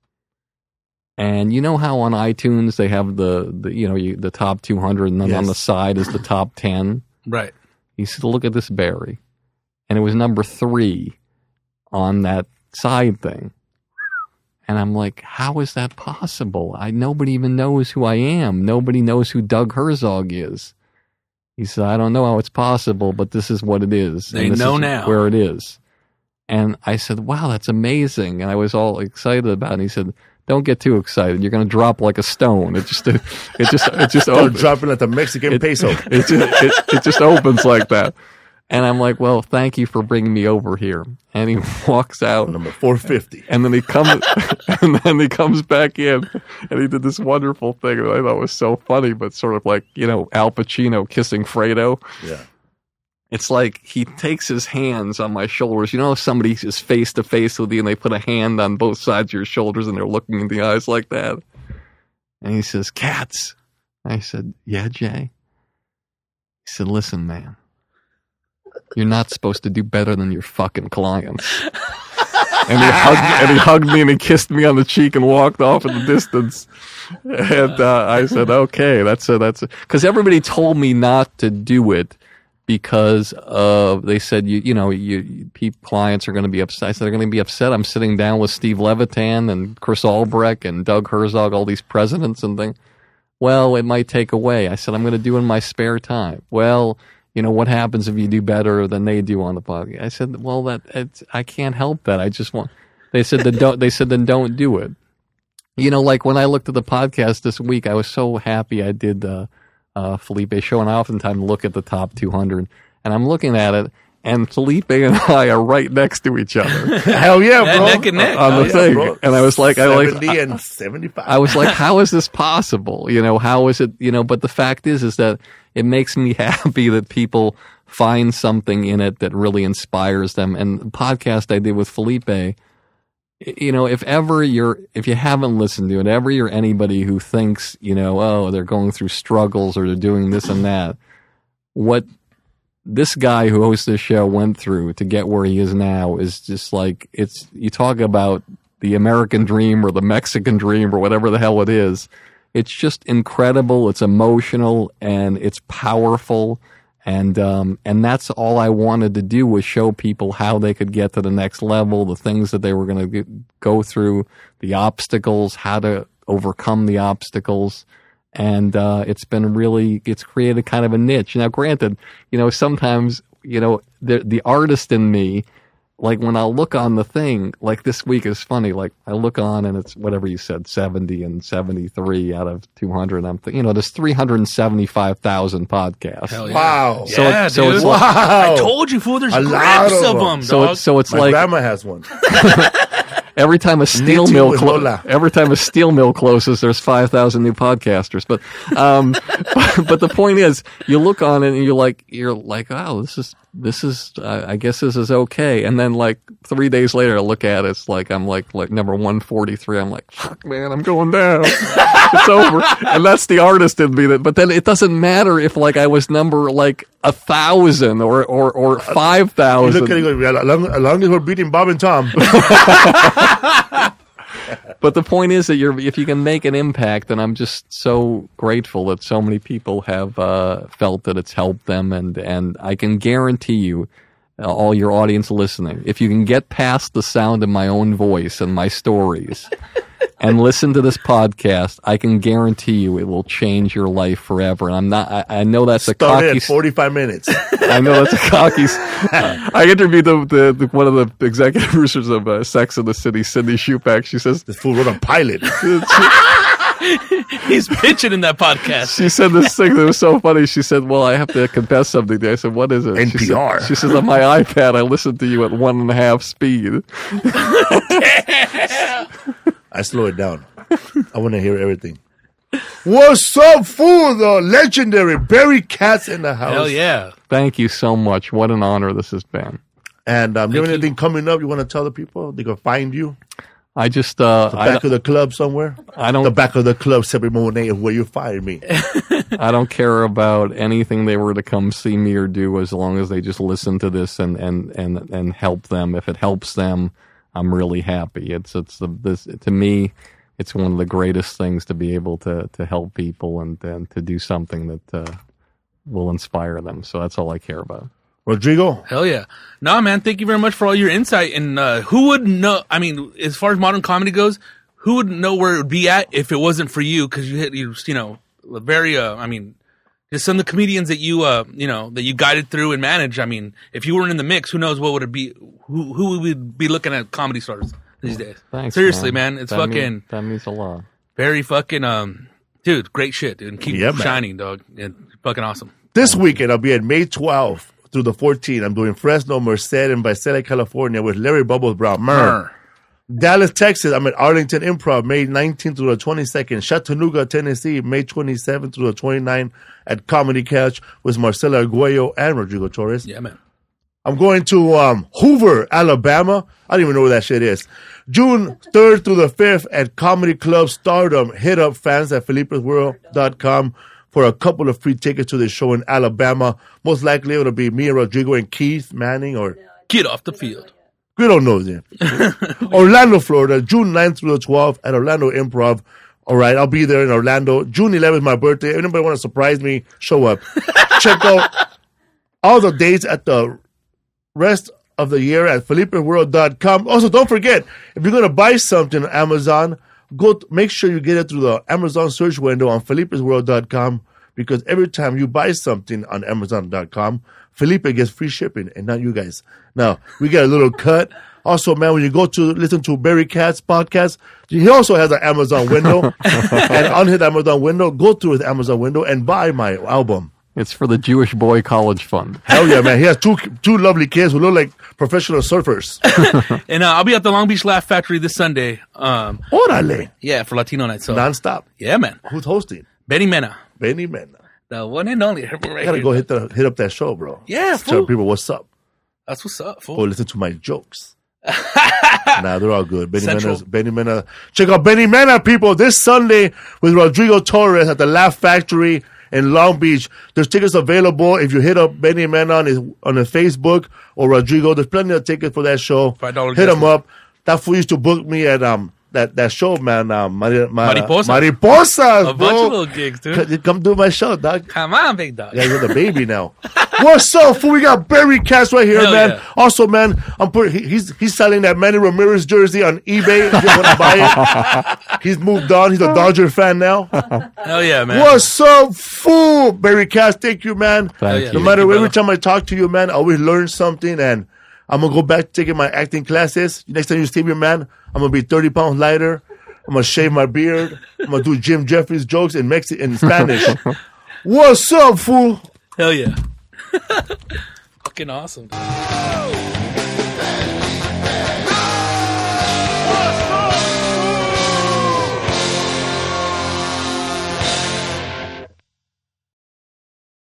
And you know how on iTunes they have the, the you know, you, the top two hundred, and then yes. on the side is the top ten? Right. He said, look at this, Barry. And it was number three on that side thing. And I'm like, how is that possible? I Nobody even knows who I am. Nobody knows who Doug Herzog is. He said, I don't know how it's possible, but this is what it is. They and this know is now. Where it is. And I said, wow, that's amazing. And I was all excited about it. And he said, don't get too excited. You're going to drop like a stone. It just, it, it just, it just Start opens. dropping like the Mexican it, peso. It, it, just, it, it just opens like that. And I'm like, well, thank you for bringing me over here. And he walks out. Number four fifty. And then he comes, and then he comes back in, and he did this wonderful thing that I thought was so funny, but sort of like, you know, Al Pacino kissing Fredo. Yeah. It's like he takes his hands on my shoulders. You know, if somebody is face to face with you and they put a hand on both sides of your shoulders and they're looking in the eyes like that. And he says, Katz. I said, yeah, Jay. He said, listen, man. You're not supposed to do better than your fucking clients. And he hugged, and he hugged me and he kissed me on the cheek and walked off in the distance. And uh, I said, okay, that's a, that's a, because everybody told me not to do it because of they said you you know you, you people, clients are going to be upset. I said they're going to be upset. I'm sitting down with Steve Levitan and Chris Albrecht and Doug Herzog, all these presidents and things. Well, it might take away. I said I'm going to do it in my spare time. Well, you know what happens if you do better than they do on the podcast? I said, well, that it's, I can't help that. I just want. They said then don't. They said then don't do it. You know, like when I looked at the podcast this week, I was so happy I did the uh, Felipe show, and I oftentimes look at the top two hundred, and I'm looking at it, and Felipe and I are right next to each other. Hell yeah, bro! Neck and neck. On the yeah, thing, bro. and I was like, I like, seventy and seventy-five. I was like, how is this possible? You know, how is it? You know, but the fact is, is that it makes me happy that people find something in it that really inspires them. And the podcast I did with Felipe. You know, if ever you're, if you haven't listened to it, ever you're anybody who thinks, you know, oh, they're going through struggles or they're doing this and that, what this guy who hosts this show went through to get where he is now is just like, it's, you talk about the American dream or the Mexican dream or whatever the hell it is. It's just incredible. It's emotional and it's powerful. And um, and that's all I wanted to do was show people how they could get to the next level, the things that they were going to go through, the obstacles, how to overcome the obstacles. And uh, it's been really, it's created kind of a niche. Now, granted, you know, sometimes, you know, the the artist in me, like when I look on the thing, like this week is funny. Like I look on and it's whatever you said, seventy and seventy-three out of two hundred. And I'm thinking, you know, there's three hundred seventy-five thousand podcasts. Hell yeah. Wow. So, yeah, it, so dude. it's like, Wow. I told you, fool. There's A grips lot of of them. them, so dog. it's, so it's My like grandma has one. every time a steel Knitting mill with clo- Lola. every time a steel mill closes, there's five thousand new podcasters. But, um, but, but the point is, you look on it and you're like, you're like, oh, this is, this is, uh, I guess this is okay. And then like three days later, I look at it, it's like, I'm like, like number one forty-three. I'm like, fuck, man, I'm going down. It's over. And that's the artist in me. That, but then it doesn't matter if like I was number like a thousand or, or, or five You thousand. look at it, and go, as long, as long as we're beating Bob and Tom. But the point is that you're, if you can make an impact, and I'm just so grateful that so many people have uh, felt that it's helped them, and, and I can guarantee you, uh, all your audience listening, if you can get past the sound of my own voice and my stories and listen to this podcast, I can guarantee you it will change your life forever. And I'm not, I, I know that's a Started cocky, at forty-five minutes. I know that's a cocky. I interviewed the, the, the one of the executive producers of uh, Sex and the City, Cindy Shupak. She says, This fool wrote a pilot. He's pitching in that podcast. she said this thing that was so funny. She said, well, I have to confess something to you. I said, what is it? N She P R. said, she says, on my iPad, I listened to you at one and a half speed. I slow it down. I want to hear everything. What's up, fool? The legendary Barry Katz in the house. Hell yeah. Thank you so much. What an honor this has been. And um, you have you. anything coming up you want to tell the people? They can find you. I just, uh, The I, back of the club somewhere. I The don't, back of the club, Separate Monet, where you fired me. I don't care about anything they were to come see me or do as long as they just listen to this and, and, and, and help them. If it helps them, I'm really happy. It's, it's the, this, to me, it's one of the greatest things to be able to, to help people and, and to do something that, uh, will inspire them. So that's all I care about. Rodrigo? Hell yeah. Nah, man, thank you very much for all your insight. And uh, who would know, I mean, as far as modern comedy goes, who would know where it would be at if it wasn't for you? Because you hit, you, you know, very, uh, I mean, just some of the comedians that you, uh, you know, that you guided through and managed. I mean, if you weren't in the mix, who knows what would it be? Who who would be looking at comedy stars these days? Thanks. Seriously, man. It's that fucking mean- that means a lot. very fucking, um, dude, great shit, dude. And keep Yeah, man. shining, dog. Yeah, fucking awesome. This weekend, I'll be at May twelfth through the fourteenth. I'm doing Fresno, Merced, and Visalia, California with Larry Bubbles Brown. Mer. Mer. Dallas, Texas, I'm at Arlington Improv, May nineteenth through the twenty-second. Chattanooga, Tennessee, May twenty-seventh through the twenty-ninth at Comedy Couch with Marcela Arguello and Rodrigo Torres. Yeah, man. I'm going to um, Hoover, Alabama. I don't even know where that shit is. June third through the fifth at Comedy Club Stardom. Hit up fans at Felipe's World dot com for a couple of free tickets to the show in Alabama. Most likely it'll be me and Rodrigo and Keith Manning, or Get off the field. we don't know them. Orlando, Florida, June ninth through the twelfth at Orlando Improv. All right, I'll be there in Orlando. June eleventh, my birthday. If anybody want to surprise me, show up. Check out all the dates at the rest of the year at felipe world dot com. Also, don't forget, if you're going to buy something on Amazon, go t- make sure you get it through the Amazon search window on felipe world dot com, because every time you buy something on amazon dot com, Felipe gets free shipping, and not you guys. Now, we get a little cut. Also, man, when you go to listen to Barry Katz podcast, he also has an Amazon window. And on his Amazon window, go through his Amazon window and buy my album. It's for the Jewish Boy College Fund. Hell yeah, man. He has two two lovely kids who look like professional surfers. And uh, I'll be at the Long Beach Laugh Factory this Sunday. Um, Orale. yeah, for Latino Night. So Non-stop. yeah, man. Who's hosting? Benny Mena, Benny Mena. the one and only. Right I gotta here. go hit the hit up that show, bro. Yeah, Tell fool. people what's up. That's what's up, fool. Or listen to my jokes. Nah, they're all good. Benny Central. Mena's, Benny Mena. Check out Benny Mena, people, this Sunday with Rodrigo Torres at the Laugh Factory in Long Beach. There's tickets available if you hit up Benny Mena on his on his Facebook or Rodrigo. There's plenty of tickets for that show. five dollars Hit guest him up. That fool used to book me at um that, that show, man. Um, Mari, Ma- Mariposa. Mariposas, A bro. bunch of little gigs, dude. C- Come do my show, dog. Come on, big dog. Yeah, you're the baby now. What's up, fool? We got Barry Katz right here, Hell man. yeah. Also, man, I'm put, he, he's he's selling that Manny Ramirez jersey on eBay. If you want to buy it, he's moved on. He's a Dodger fan now. Hell yeah, man. What's up, fool? Barry Katz, thank you, man. Thank yeah. No you. matter Thank you, every brother. time I talk to you, man, I always learn something, and I'm gonna go back to taking my acting classes. Next time you see me, man, I'm gonna be thirty pounds lighter. I'm gonna shave my beard. I'm gonna do Jim Jeffries jokes in Mexi- in Spanish. What's up, fool? Hell yeah. Fucking awesome.